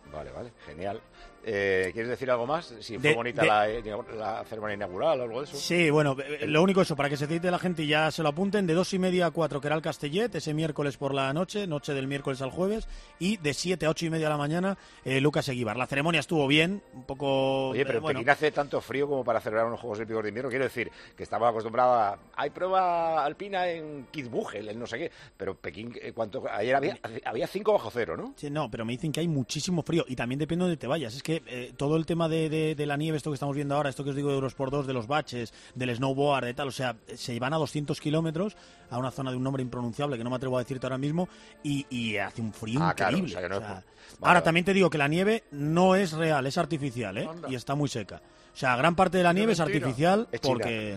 Vale, genial. ¿Quieres decir algo más? Si fue bonita la ceremonia inaugural o algo de eso. Sí, bueno, lo único eso, para que se cite la gente y ya se lo apunten, de 2:30 a 4, que era el Castellet, ese miércoles por la noche del miércoles al jueves, y de 7 a 8:30 de la mañana, Lucas Eguíbar. La ceremonia estuvo bien, un poco... Oye, pero Pekín hace tanto frío como para celebrar unos Juegos Olímpicos de Invierno. Quiero decir, que estamos acostumbrados hay prueba alpina en Kitzbühel, en no sé qué, pero Pekín, ayer había 5 bajo cero, ¿no? Sí, no, pero me dicen que hay muchísimo frío, y también depende de donde te vayas. Es que todo el tema de la nieve, esto que estamos viendo ahora, esto que os digo de Eurosport 2, de los baches, del snowboard, de tal, o sea, se van a 200 kilómetros a una zona de un nombre impronunciable que no me atrevo a decirte ahora mismo, y hace un frío increíble. Claro, o sea, vale. Ahora, también te digo que la nieve no es real, es artificial, ¿eh? Y está muy seca. O sea, gran parte de la nieve es artificial porque...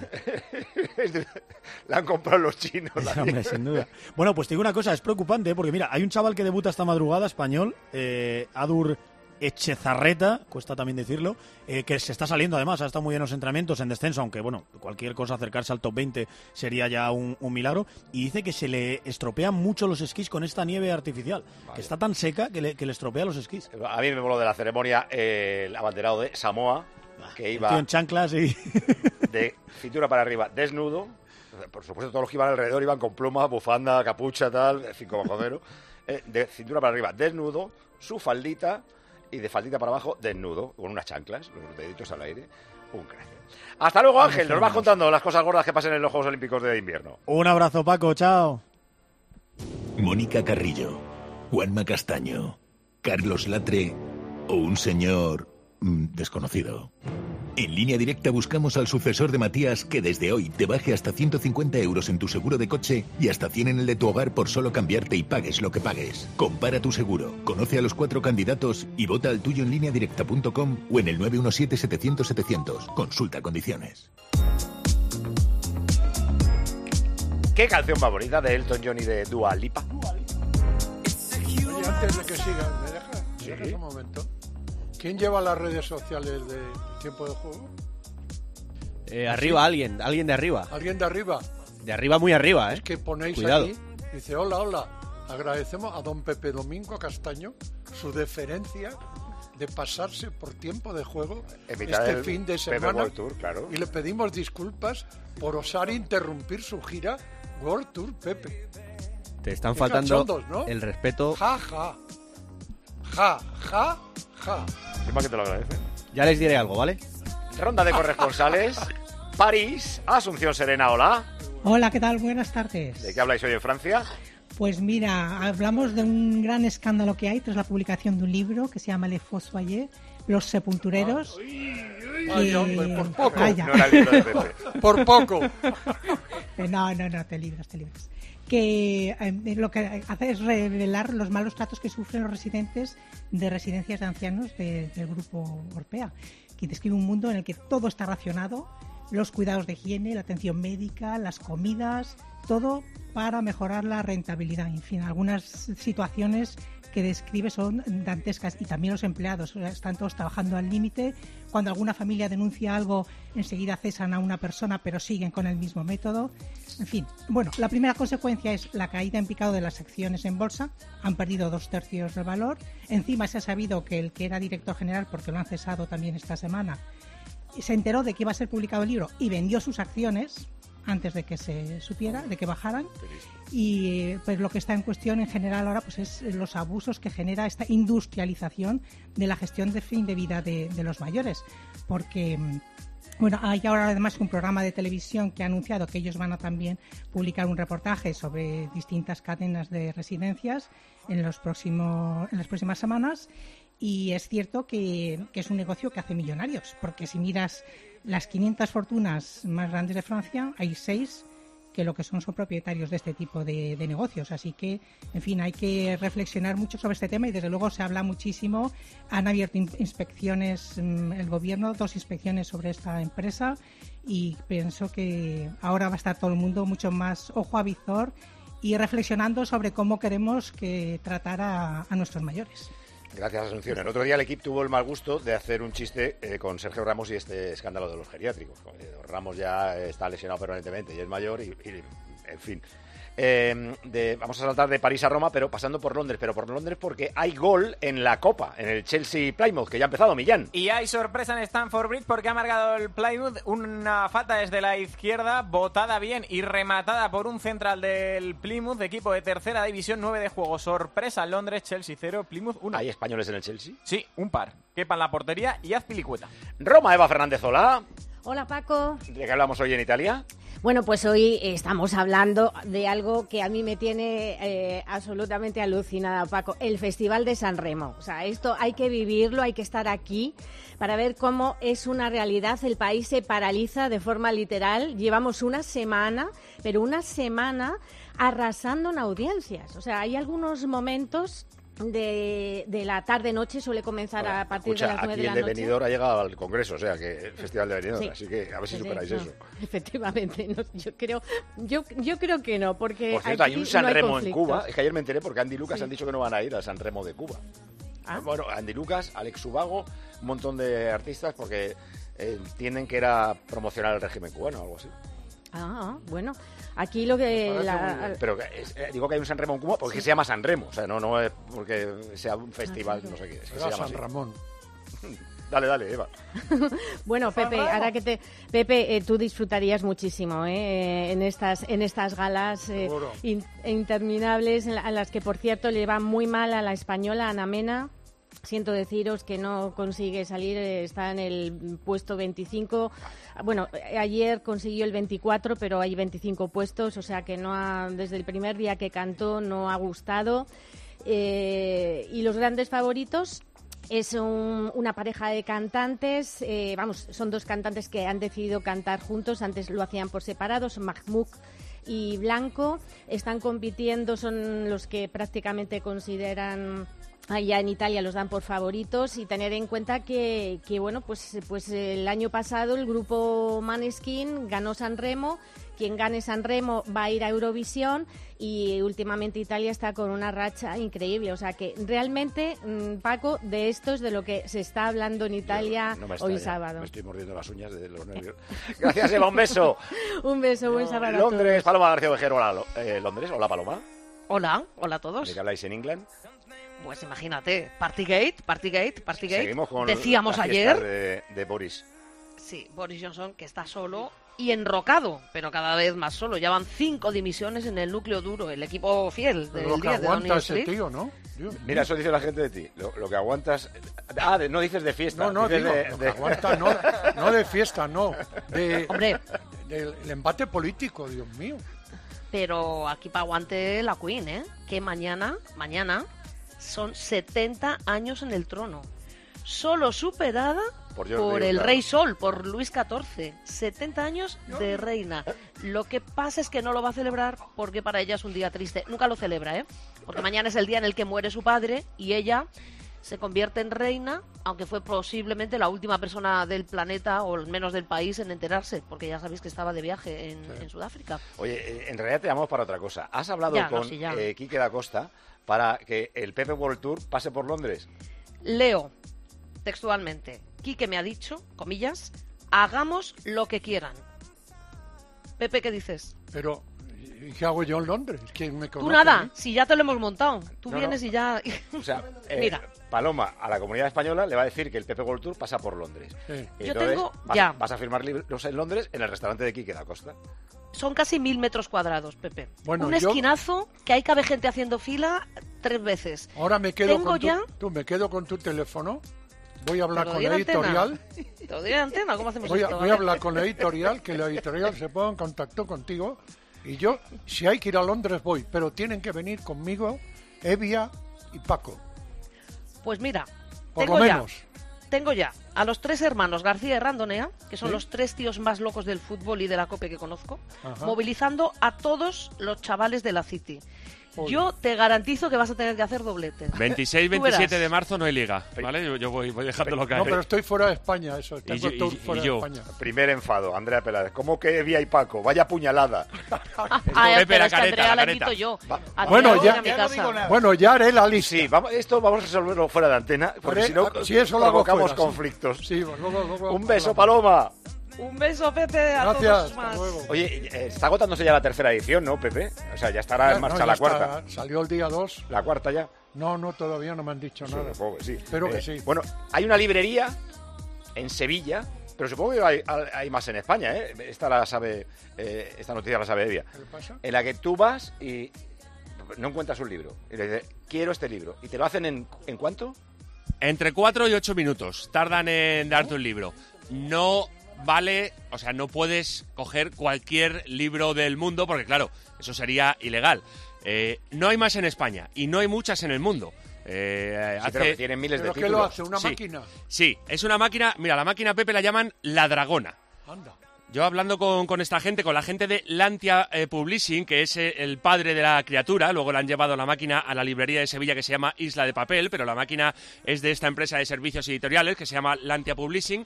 La han comprado los chinos. Hombre, sin duda. Bueno, pues te digo una cosa, es preocupante, ¿eh? Porque mira, hay un chaval que debuta esta madrugada, español, Adur Echezarreta, cuesta también decirlo, que se está saliendo además, ha estado muy bien en los entrenamientos en descenso, aunque bueno, cualquier cosa acercarse al top 20 sería ya un milagro, y dice que se le estropean mucho los esquís con esta nieve artificial, que está tan seca que le estropea los esquís. A mí me moló de la ceremonia el abanderado de Samoa, que iba tío en chanclas y... de cintura para arriba, desnudo. Por supuesto, todos los que iban alrededor iban con pluma, bufanda, capucha, tal, 5 bajo cero. De cintura para arriba, desnudo, su faldita, y de faldita para abajo, desnudo, con unas chanclas, los deditos al aire. Un crack. Hasta luego, Ángel. Nos vas contando las cosas gordas que pasen en los Juegos Olímpicos de invierno. Un abrazo, Paco. Chao. Mónica Carrillo, Juanma Castaño, Carlos Latre o un señor desconocido. En Línea Directa buscamos al sucesor de Matías que desde hoy te baje hasta 150 euros en tu seguro de coche y hasta 100 en el de tu hogar por solo cambiarte y pagues lo que pagues. Compara tu seguro, conoce a los 4 candidatos y vota al tuyo en lineadirecta.com o en el 917-700-700. Consulta condiciones. ¿Qué canción favorita de Elton John y de Dua Lipa? Oye, antes de que sigas, ¿me dejas un momento? ¿Quién lleva las redes sociales de Tiempo de Juego? Arriba, alguien de arriba. ¿Alguien de arriba? De arriba, muy arriba, ¿eh? Es que ponéis Cuidado. aquí, dice, hola, agradecemos a don Pepe Domingo Castaño su deferencia de pasarse por Tiempo de Juego este fin de semana. World Tour, claro. Y le pedimos disculpas por osar interrumpir su gira World Tour, Pepe. Te están faltando ¿no? el respeto. Ja. Encima que te lo agradece. Ya les diré algo, ¿vale? Ronda de corresponsales. París, Asunción Serena, hola. Hola, ¿qué tal? Buenas tardes. ¿De qué habláis hoy en Francia? Pues mira, hablamos de un gran escándalo que hay tras la publicación de un libro que se llama Les Fossoyeurs, Los Sepultureros. Hombre, por poco. No era el libro de Pepe. Por poco. No, te libras. Que lo que hace es revelar los malos tratos que sufren los residentes de residencias de ancianos del Grupo Orpea, que describe un mundo en el que todo está racionado, los cuidados de higiene, la atención médica, las comidas, todo para mejorar la rentabilidad. En fin, algunas situaciones que describe son dantescas, y también los empleados están todos trabajando al límite. Cuando alguna familia denuncia algo, enseguida cesan a una persona, pero siguen con el mismo método. En fin, bueno, la primera consecuencia es la caída en picado de las acciones en bolsa. Han perdido 2/3 del valor. Encima se ha sabido que el que era director general, porque lo han cesado también esta semana, se enteró de que iba a ser publicado el libro y vendió sus acciones antes de que se supiera, de que bajaran. Y pues lo que está en cuestión en general ahora pues es los abusos que genera esta industrialización de la gestión de fin de vida de los mayores, porque bueno, hay ahora además un programa de televisión que ha anunciado que ellos van a también publicar un reportaje sobre distintas cadenas de residencias en las próximas semanas. Y es cierto que es un negocio que hace millonarios, porque si miras las 500 fortunas más grandes de Francia, hay 6 que lo que son propietarios de este tipo de negocios. Así que, en fin, hay que reflexionar mucho sobre este tema y desde luego se habla muchísimo. Han abierto inspecciones, el gobierno, 2 inspecciones sobre esta empresa, y pienso que ahora va a estar todo el mundo mucho más ojo a visor y reflexionando sobre cómo queremos que tratar a nuestros mayores. Gracias, Asunción. El otro día el equipo tuvo el mal gusto de hacer un chiste con Sergio Ramos y este escándalo de los geriátricos. Ramos ya está lesionado permanentemente y es mayor y en fin. Vamos a saltar de París a Roma, pero pasando por Londres. Pero por Londres porque hay gol en la Copa, en el Chelsea-Plymouth, que ya ha empezado, Millán. Y hay sorpresa en Stamford Bridge porque ha marcado el Plymouth una falta desde la izquierda, botada bien y rematada por un central del Plymouth, equipo de tercera división, 9 de juego. Sorpresa, Londres, Chelsea 0, Plymouth 1. ¿Hay españoles en el Chelsea? Sí, un par. Quepa en la portería y haz pilicueta. Roma, Eva Fernández, hola. Hola, Paco. ¿De qué hablamos hoy en Italia? Bueno, pues hoy estamos hablando de algo que a mí me tiene absolutamente alucinada, Paco, el Festival de San Remo. O sea, esto hay que vivirlo, hay que estar aquí para ver cómo es una realidad. El país se paraliza de forma literal. Llevamos una semana, pero una semana arrasando en audiencias. O sea, hay algunos momentos de la tarde-noche, suele comenzar a partir de las 9 de la noche. Aquí el de Benidorm ha llegado al Congreso, o sea, que el Festival de Benidorm, sí. Así que a ver si superáis eso. Efectivamente, no, yo creo que no, porque por cierto, hay un San Remo en Cuba, es que ayer me enteré porque Andy Lucas han dicho que no van a ir al San Remo de Cuba. Bueno, Andy Lucas, Alex Ubago, un montón de artistas, porque entienden que era promocionar el régimen cubano o algo así. Bueno, aquí lo que... Pero digo que hay un San Remo en Cuba porque se llama San Remo, o sea, no es porque sea un festival, no sé qué. Es que se llama San así. Ramón. Dale, Eva. Bueno, Pepe, ahora que Pepe, tú disfrutarías muchísimo en estas galas interminables, en las que, por cierto, le va muy mal a la española, Ana Mena. Siento deciros que no consigue salir, está en el puesto 25. Bueno, ayer consiguió el 24, pero hay 25 puestos, o sea que desde el primer día que cantó no ha gustado. Y los grandes favoritos es una pareja de cantantes, son dos cantantes que han decidido cantar juntos, antes lo hacían por separado, son Mahmoud y Blanco. Están compitiendo, son los que prácticamente consideran... Allá en Italia los dan por favoritos, y tener en cuenta que bueno, pues el año pasado el grupo Måneskin ganó San Remo. Quien gane San Remo va a ir a Eurovisión, y últimamente Italia está con una racha increíble. O sea que realmente, Paco, de esto es de lo que se está hablando en Italia hoy sábado. Me estoy mordiendo las uñas de los nervios. Gracias, Eva, un beso. Un beso, buen sábado. Londres, Paloma García Ovejero, hola, Londres, hola Paloma. Hola a todos. ¿De qué habláis en England? Pues imagínate, Partygate. Seguimos con decíamos la ayer de Boris. Sí, Boris Johnson, que está solo y enrocado, pero cada vez más solo. Ya van 5 dimisiones en el núcleo duro, el equipo fiel del lo que día de aguanta ese tío, ¿no? Mira, eso dice la gente de ti. Lo que aguantas... no dices de fiesta. No, dices digo, de aguanta, no de fiesta, no. Hombre, del embate político, Dios mío. Pero aquí para aguante la Queen, que mañana son 70 años en el trono. Solo superada por el Rey Sol, por Luis XIV. 70 años de reina. Lo que pasa es que no lo va a celebrar porque para ella es un día triste. Nunca lo celebra, porque mañana es el día en el que muere su padre y ella se convierte en reina, aunque fue posiblemente la última persona del planeta, o al menos del país, en enterarse, porque ya sabéis que estaba de viaje en Sudáfrica. Oye, en realidad te llamamos para otra cosa. ¿Has hablado con Quique da Costa para que el Pepe World Tour pase por Londres? Leo textualmente: Quique me ha dicho, comillas, hagamos lo que quieran. Pepe, ¿qué dices? Pero, ¿qué hago yo en Londres? ¿Quién me conoce? Tú nada, si ya te lo hemos montado. Tú vienes y ya... O sea, mira, Paloma a la comunidad española le va a decir que el Pepe World Tour pasa por Londres. Sí. Yo tengo vas a firmar libros en Londres en el restaurante de Quique da Costa. Son casi 1000 metros cuadrados, Pepe. Bueno, un esquinazo que ahí cabe gente haciendo fila 3 veces. Ahora me quedo me quedo con tu teléfono. Voy a hablar con la editorial. ¿Te lo diré en antena? ¿Cómo hacemos esto? Voy a hablar con la editorial, que la editorial se ponga en contacto contigo. Y yo, si hay que ir a Londres, voy. Pero tienen que venir conmigo Evia y Paco. Pues mira, por lo menos. Tengo ya a los 3 hermanos García y Randonea, que son los 3 tíos más locos del fútbol y de la COPE que conozco, movilizando a todos los chavales de la City. Yo te garantizo que vas a tener que hacer doblete. 26-27 de marzo no hay liga, ¿vale? Yo voy dejándolo caer. No, pero estoy fuera de España, eso. Tengo fuera de España. Primer enfado, Andrea Peláez. ¿Cómo que Evia y Paco? Vaya puñalada. Pepe, la careta, la careta. Bueno, ya haré la lista. Sí, esto vamos a resolverlo fuera de antena, porque si no eso lo provocamos hago fuera, conflictos. Sí, luego, un beso, Paloma. Un beso, Pepe, a Gracias, todos más. hasta luego. Oye, está agotándose ya la tercera edición, ¿no, Pepe? O sea, ya estará en marcha ya la está, cuarta. Salió el día 2. ¿La cuarta ya? No, todavía no me han dicho Sí, nada. supongo que sí. Espero que sí. Bueno, hay una librería en Sevilla, pero supongo que hay más en España, ¿eh? Esta noticia la sabe Evia. ¿Qué pasa? En la que tú vas y no encuentras un libro. Y le dices, quiero este libro. ¿Y te lo hacen en cuánto? Entre 4 y 8 minutos tardan en darte un libro. No vale, o sea, no puedes coger cualquier libro del mundo porque, claro, eso sería ilegal. No hay más en España y no hay muchas en el mundo. Pero que tienen miles de títulos. ¿Pero qué lo hace? ¿Una Sí. máquina? Sí, es una máquina. Mira, la máquina Pepe la llaman La Dragona. Anda. Yo hablando con esta gente, con la gente de Lantia Publishing, que es el padre de la criatura, luego le han llevado la máquina a la librería de Sevilla que se llama Isla de Papel, pero la máquina es de esta empresa de servicios editoriales que se llama Lantia Publishing.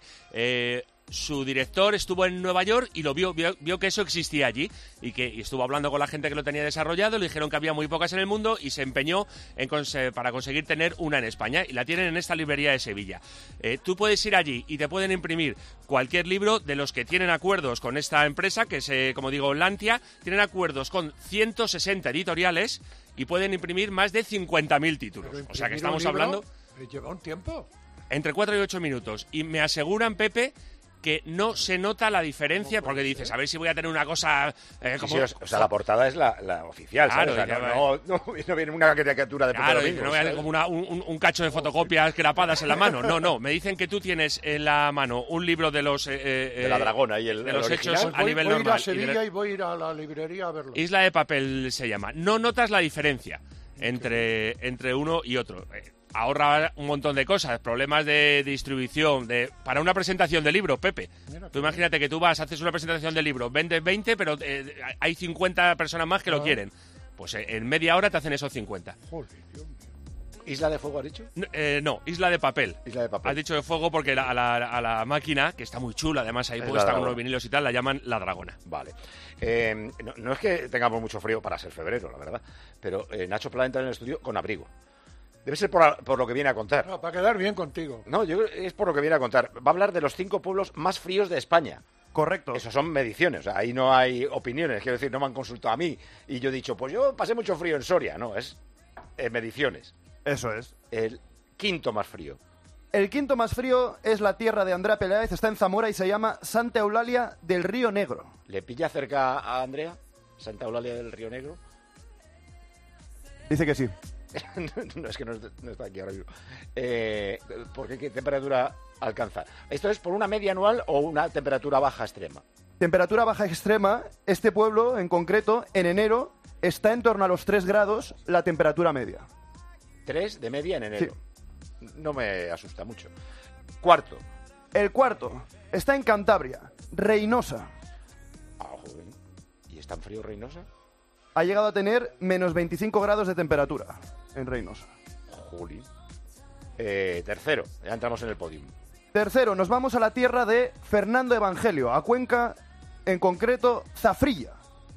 Su director estuvo en Nueva York y lo vio que eso existía allí y estuvo hablando con la gente que lo tenía desarrollado, le dijeron que había muy pocas en el mundo y se empeñó para conseguir tener una en España y la tienen en esta librería de Sevilla. Tú puedes ir allí y te pueden imprimir cualquier libro de los que tienen acuerdos con esta empresa, que es, como digo, Lantia, tienen acuerdos con 160 editoriales y pueden imprimir más de 50.000 títulos. O sea que estamos hablando... Lleva un tiempo. Entre 4 y 8 minutos. Y me aseguran, Pepe, que no se nota la diferencia, porque dices, a ver si voy a tener una cosa... como... Sí, o sea, la portada es la oficial, Claro, ¿sabes? O sea, no viene una caricatura de Pepe Claro, Domingo, no voy a tener como un cacho de fotocopias grapadas en la mano. No, me dicen que tú tienes en la mano un libro de los... de La Dragona y de los hechos Pues a nivel voy normal. a ir a Sevilla y voy a ir a la librería a verlo. Isla de Papel se llama. No notas la diferencia entre uno y otro. Ahorra un montón de cosas, problemas de distribución, para una presentación de libro, Pepe. Tú imagínate que tú haces una presentación de libro, vendes 20, pero hay 50 personas más que lo quieren. Pues en media hora te hacen esos 50. Joder, Dios mío. ¿Isla de Fuego has dicho? No, Isla de Papel. Isla de Papel. Has dicho de Fuego porque a la máquina, que está muy chula, además ahí puesta con unos vinilos y tal, la llaman La Dragona. Vale. No es que tengamos mucho frío para ser febrero, la verdad, pero Nacho Pla entra en el estudio con abrigo. Debe ser por lo que viene a contar. No, para quedar bien contigo. No, yo creo que es por lo que viene a contar. Va a hablar de los 5 pueblos más fríos de España. Correcto. Eso son mediciones, o sea, ahí no hay opiniones. Quiero decir, no me han consultado a mí y yo he dicho, pues yo pasé mucho frío en Soria. No, es mediciones. Eso es. El 5º más frío. El 5º más frío es la tierra de Andrea Peláez, está en Zamora y se llama Santa Eulalia del Río Negro. ¿Le pilla cerca a Andrea? Santa Eulalia del Río Negro. Dice que sí. No, es que no está aquí ahora mismo. ¿Por qué temperatura alcanza? ¿Esto es por una media anual o una temperatura baja extrema? Temperatura baja extrema, este pueblo en concreto, en enero, está en torno a los 3 grados la temperatura media. 3 de media en enero. Sí. No me asusta mucho. 4º. El 4º está en Cantabria, Reynosa. Ah, joder. ¿Y es tan frío Reynosa? Ha llegado a tener menos 25 grados de temperatura en Reynosa. Juli. 3º, ya entramos en el podium. 3º, nos vamos a la tierra de Fernando Evangelio, a Cuenca, en concreto Zafrilla.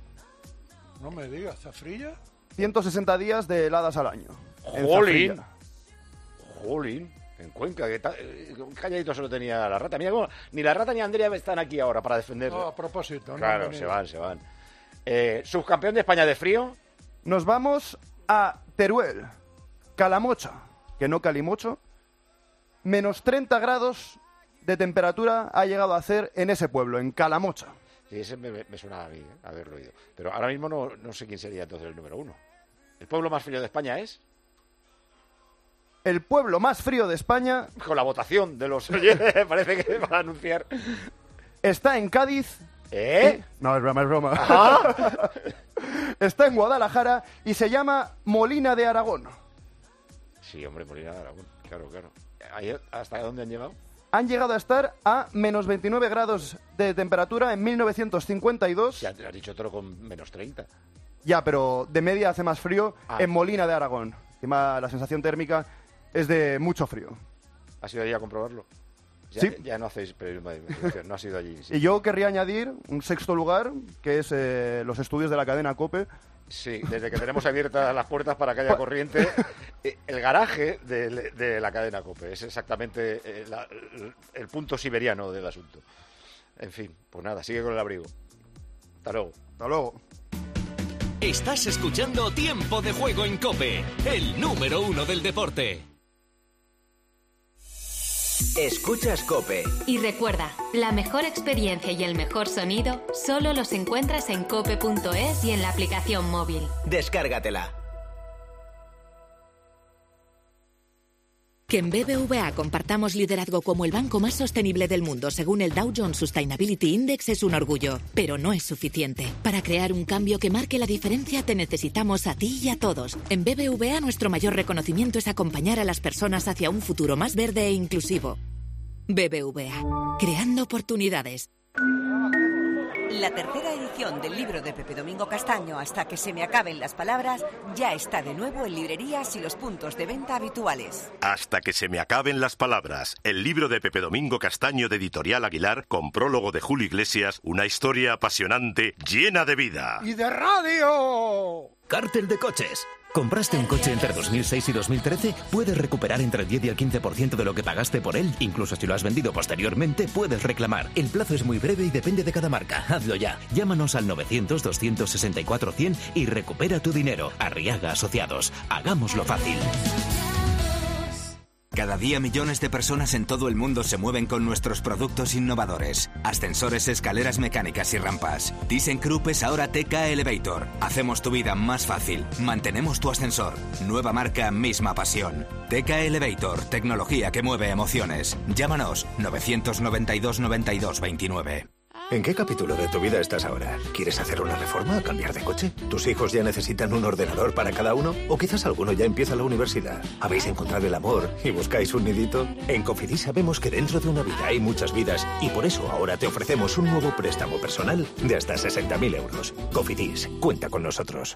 No me digas, ¿Zafrilla? 160 días de heladas al año. ¡Jolín! ¡Jolín! En Cuenca, un calladito solo tenía la rata. Mira cómo, ni la rata ni Andrea están aquí ahora para defenderlo. No, a propósito. Claro, se van. ¿Subcampeón de España de frío? Nos vamos a Teruel, Calamocha, que no Calimocho. Menos 30 grados de temperatura ha llegado a hacer en ese pueblo, en Calamocha. Sí, ese me suena a mí, haberlo oído. Pero ahora mismo no sé quién sería entonces el número 1. ¿El pueblo más frío de España es? El pueblo más frío de España... Con la votación de los oyentes, parece que van a anunciar. Está en Cádiz... No, es broma. Ajá. Está en Guadalajara y se llama Molina de Aragón. Sí, hombre, Molina de Aragón. Claro. ¿Hasta dónde han llegado? Han llegado a estar a menos 29 grados de temperatura en 1952. Ya te lo has dicho todo con menos 30. Ya, pero de media hace más frío en Molina de Aragón. Encima la sensación térmica es de mucho frío. ¿Has ido allí a comprobarlo? Sí. Ya no hacéis periodismo de investigación, no has ido allí. Sí. Y yo querría añadir un 6º lugar, que es los estudios de la cadena COPE. Sí, desde que tenemos abiertas las puertas para que haya corriente, el garaje de la cadena COPE es exactamente el punto siberiano del asunto. En fin, pues nada, sigue con el abrigo. Hasta luego. Hasta luego. Estás escuchando Tiempo de Juego en COPE, el número 1 del deporte. Escuchas COPE. Y recuerda, la mejor experiencia y el mejor sonido solo los encuentras en cope.es y en la aplicación móvil. Descárgatela. Que en BBVA compartamos liderazgo como el banco más sostenible del mundo según el Dow Jones Sustainability Index es un orgullo, pero no es suficiente. Para crear un cambio que marque la diferencia te necesitamos a ti y a todos. En BBVA nuestro mayor reconocimiento es acompañar a las personas hacia un futuro más verde e inclusivo. BBVA, creando oportunidades. La tercera edición del libro de Pepe Domingo Castaño, Hasta que se me acaben las palabras, ya está de nuevo en librerías y los puntos de venta habituales. Hasta que se me acaben las palabras, el libro de Pepe Domingo Castaño de Editorial Aguilar, con prólogo de Julio Iglesias, una historia apasionante, llena de vida. ¡Y de radio! Cártel de coches. ¿Compraste un coche entre 2006 y 2013? Puedes recuperar entre el 10 y el 15% de lo que pagaste por él. Incluso si lo has vendido posteriormente, puedes reclamar. El plazo es muy breve y depende de cada marca. Hazlo ya. Llámanos al 900-264-100 y recupera tu dinero. Arriaga Asociados. Hagámoslo fácil. Cada día millones de personas en todo el mundo se mueven con nuestros productos innovadores. Ascensores, escaleras mecánicas y rampas. ThyssenKrupp es ahora TK Elevator. Hacemos tu vida más fácil. Mantenemos tu ascensor. Nueva marca, misma pasión. TK Elevator, tecnología que mueve emociones. Llámanos 992 92 29. ¿En qué capítulo de tu vida estás ahora? ¿Quieres hacer una reforma? ¿Cambiar de coche? ¿Tus hijos ya necesitan un ordenador para cada uno? ¿O quizás alguno ya empieza la universidad? ¿Habéis encontrado el amor y buscáis un nidito? En Cofidis sabemos que dentro de una vida hay muchas vidas y por eso ahora te ofrecemos un nuevo préstamo personal de hasta 60.000 euros. Cofidis, cuenta con nosotros.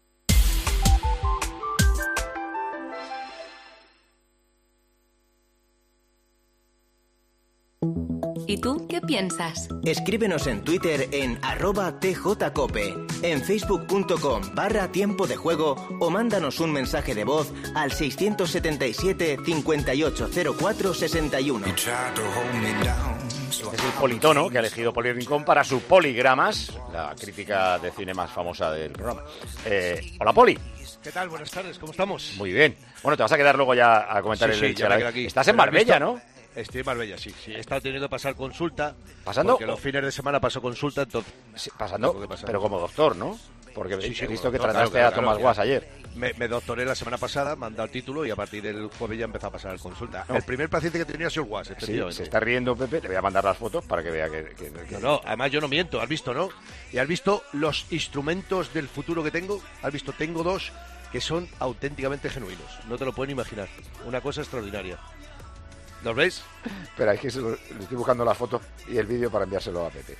¿Y tú qué piensas? Escríbenos en Twitter en @tjcope, en facebook.com/tiempo de juego o mándanos un mensaje de voz al 677 5804 61. Es el politono que ha elegido Poli Rincón para su Poligramas, la crítica de cine más famosa del programa. Hola, Poli. ¿Qué tal? Buenas tardes, ¿cómo estamos? Muy bien. Bueno, te vas a quedar luego ya a comentar el Elche. Estás en Marbella, ¿no? Estoy en Marbella, sí. He estado teniendo que pasar consulta. ¿Pasando? Porque los fines de semana paso consulta, entonces... Sí, pasando, pero como doctor, ¿no? Porque sí, he visto que trataste a Tomás Guas ayer. Me doctoré la semana pasada, me han dado el título y a partir del jueves ya empezó a pasar la consulta. No. El primer paciente que tenía ha sido el Guas, efectivamente. Sí, se está riendo Pepe, le voy a mandar las fotos para que vea que... No, además yo no miento, has visto, ¿no? Y has visto los instrumentos del futuro que tengo. Has visto, tengo dos que son auténticamente genuinos. No te lo pueden imaginar. Una cosa extraordinaria. ¿Los veis? Espera, es que le estoy buscando la foto y el vídeo para enviárselo a Pepe.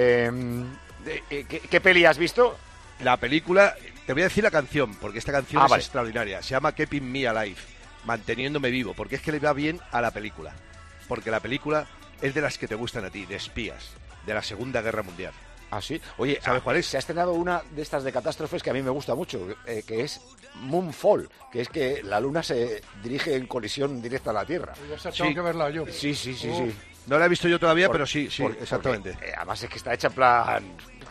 ¿Qué peli has visto? La película, te voy a decir la canción, porque esta canción es extraordinaria. Se llama Keeping Me Alive, manteniéndome vivo, porque es que le va bien a la película. Porque la película es de las que te gustan a ti, de espías, de la Segunda Guerra Mundial. ¿Ah, sí? Oye, ¿sabes cuál es? Se ha estrenado una de estas de catástrofes que a mí me gusta mucho, que es Moonfall, que es que la luna se dirige en colisión directa a la Tierra. Tengo que verla yo. Sí. No la he visto yo todavía, pero sí, exactamente. Porque, además es que está hecha en plan...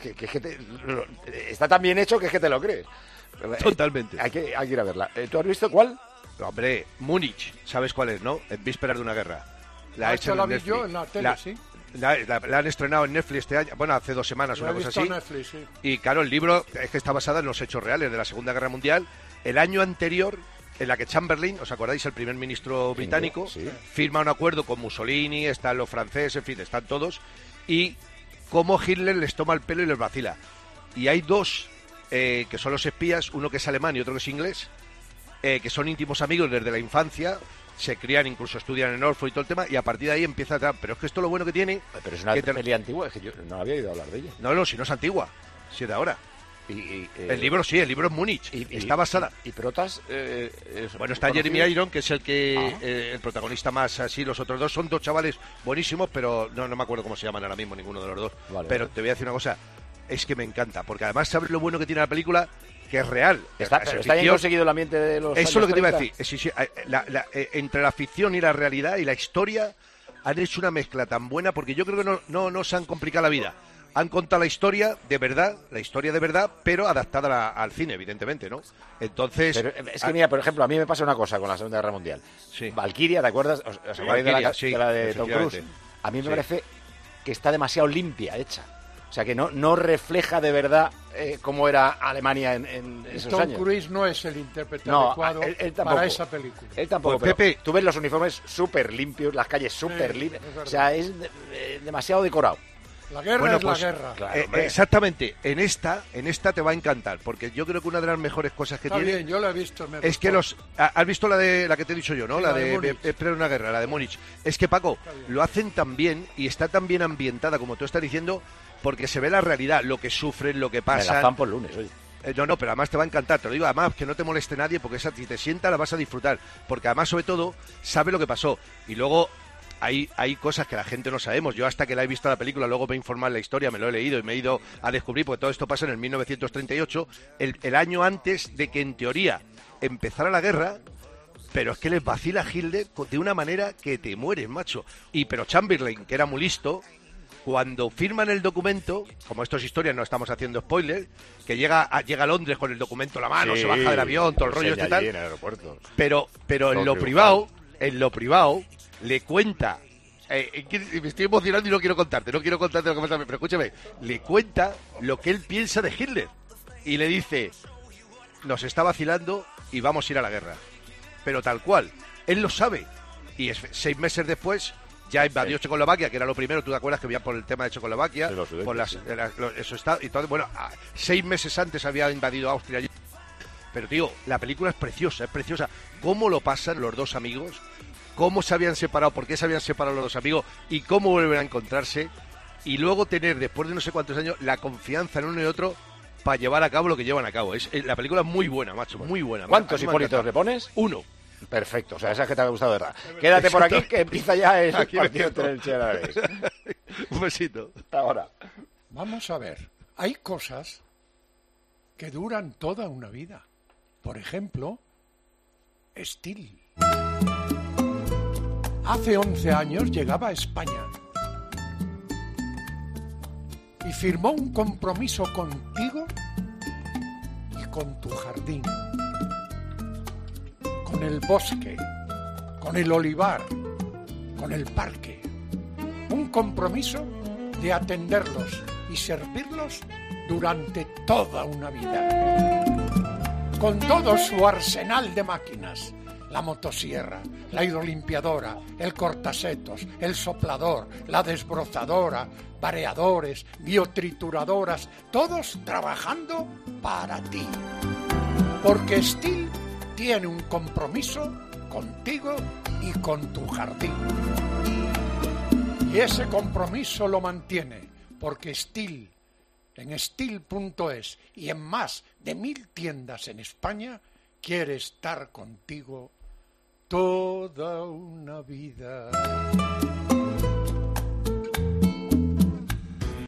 está tan bien hecho que es que te lo crees. Totalmente. Hay que ir a verla. ¿Tú has visto cuál? No, hombre, Múnich, ¿sabes cuál es, no? En vísperas de una guerra. La vi yo en la tele, sí. La han estrenado en Netflix este año, bueno, hace 2 semanas, una cosa así. Netflix, sí. Y claro, el libro es que está basado en los hechos reales de la Segunda Guerra Mundial. El año anterior, en la que Chamberlain, ¿os acordáis? El primer ministro británico, firma un acuerdo con Mussolini, están los franceses, en fin, están todos. Y cómo Hitler les toma el pelo y les vacila. Y hay dos que son los espías, uno que es alemán y otro que es inglés, que son íntimos amigos desde la infancia. Se crían, incluso estudian en Oxford y todo el tema, y a partir de ahí empieza a... Pero es que esto lo bueno que tiene... Pero es una peli antigua, es que yo no había oído hablar de ella. No, si no es antigua, si es de ahora. El libro sí, el libro es Múnich, está basada. ¿Y protas? Bueno, está Jeremy Irons, que es el que el protagonista más así. Los otros dos son dos chavales buenísimos, pero no me acuerdo cómo se llaman ahora mismo ninguno de los dos. Pero te voy a decir una cosa, es que me encanta, porque además sabes lo bueno que tiene la película, que es real. Está bien conseguido el ambiente de los Eso es lo que te iba a decir. Entre la ficción y la realidad y la historia, han hecho una mezcla tan buena, porque yo creo que no se han complicado la vida. Han contado la historia de verdad, pero adaptada al cine, evidentemente, ¿no? Entonces... Pero es que mira, por ejemplo, a mí me pasa una cosa con la Segunda Guerra Mundial. Sí. Valkyria, ¿te acuerdas? ¿Os acordáis de la de Tom Cruise? A mí me parece que está demasiado limpia hecha. O sea, que no refleja de verdad cómo era Alemania en esos años. Tom Cruise no es el intérprete adecuado él tampoco, para esa película. Él tampoco, pues, Pepe, tú ves los uniformes súper limpios, las calles súper limpias. O sea, es demasiado decorado. La guerra es la guerra. Claro, exactamente. En esta te va a encantar, porque yo creo que una de las mejores cosas que tiene... Está bien, yo la he visto. Es que has visto la que te he dicho yo, ¿no? Sí, la de Espera una guerra, la de Múnich. Es que, Paco, lo hacen tan bien y está tan bien ambientada, como tú estás diciendo, porque se ve la realidad, lo que sufren, lo que pasa. Me la fan por lunes, oye. No, pero además te va a encantar, te lo digo, además que no te moleste nadie, porque esa, si te sienta la vas a disfrutar, porque además, sobre todo, sabe lo que pasó. Y luego... Hay cosas que la gente no sabemos. Yo hasta que la he visto la película, luego me he informado en la historia, me lo he leído y me he ido a descubrir, porque todo esto pasa en el 1938, el año antes de que en teoría empezara la guerra, pero es que les vacila Hitler de una manera que te mueres, macho. Pero Chamberlain, que era muy listo, cuando firman el documento, como esto es historia, no estamos haciendo spoiler, que llega a Londres con el documento en la mano, se baja del avión, todo el rollo este tal. Pero en lo privado, le cuenta, me estoy emocionando y no quiero contarte lo que pasa, pero escúchame, le cuenta lo que él piensa de Hitler y le dice, nos está vacilando y vamos a ir a la guerra, pero tal cual, él lo sabe, y 6 meses después ya invadió Checoslovaquia, que era lo primero, tú te acuerdas que había por el tema de Checoslovaquia, por eso está, y todo, bueno, 6 meses antes había invadido Austria, pero tío, la película es preciosa, cómo lo pasan los dos amigos, cómo se habían separado, por qué se habían separado los dos amigos y cómo vuelven a encontrarse, y luego tener, después de no sé cuántos años, la confianza en uno y otro para llevar a cabo lo que llevan a cabo. La película es muy buena, macho, muy buena. ¿Cuántos Hipólitos le pones? 1. Perfecto, o sea, esa es que te ha gustado, ¿verdad? Quédate por aquí, que empieza ya el partido entre el Che y el Alavés. Un besito. Hasta ahora. Vamos a ver, hay cosas que duran toda una vida. Por ejemplo, Steel. Hace 11 años llegaba a España y firmó un compromiso contigo y con tu jardín, con el bosque, con el olivar, con el parque. Un compromiso de atenderlos y servirlos durante toda una vida. Con todo su arsenal de máquinas. La motosierra, la hidrolimpiadora, el cortasetos, el soplador, la desbrozadora, vareadores, biotrituradoras, todos trabajando para ti. Porque Steel tiene un compromiso contigo y con tu jardín. Y ese compromiso lo mantiene, porque Steel, en Steel.es y en más de 1000 tiendas en España, quiere estar contigo toda una vida.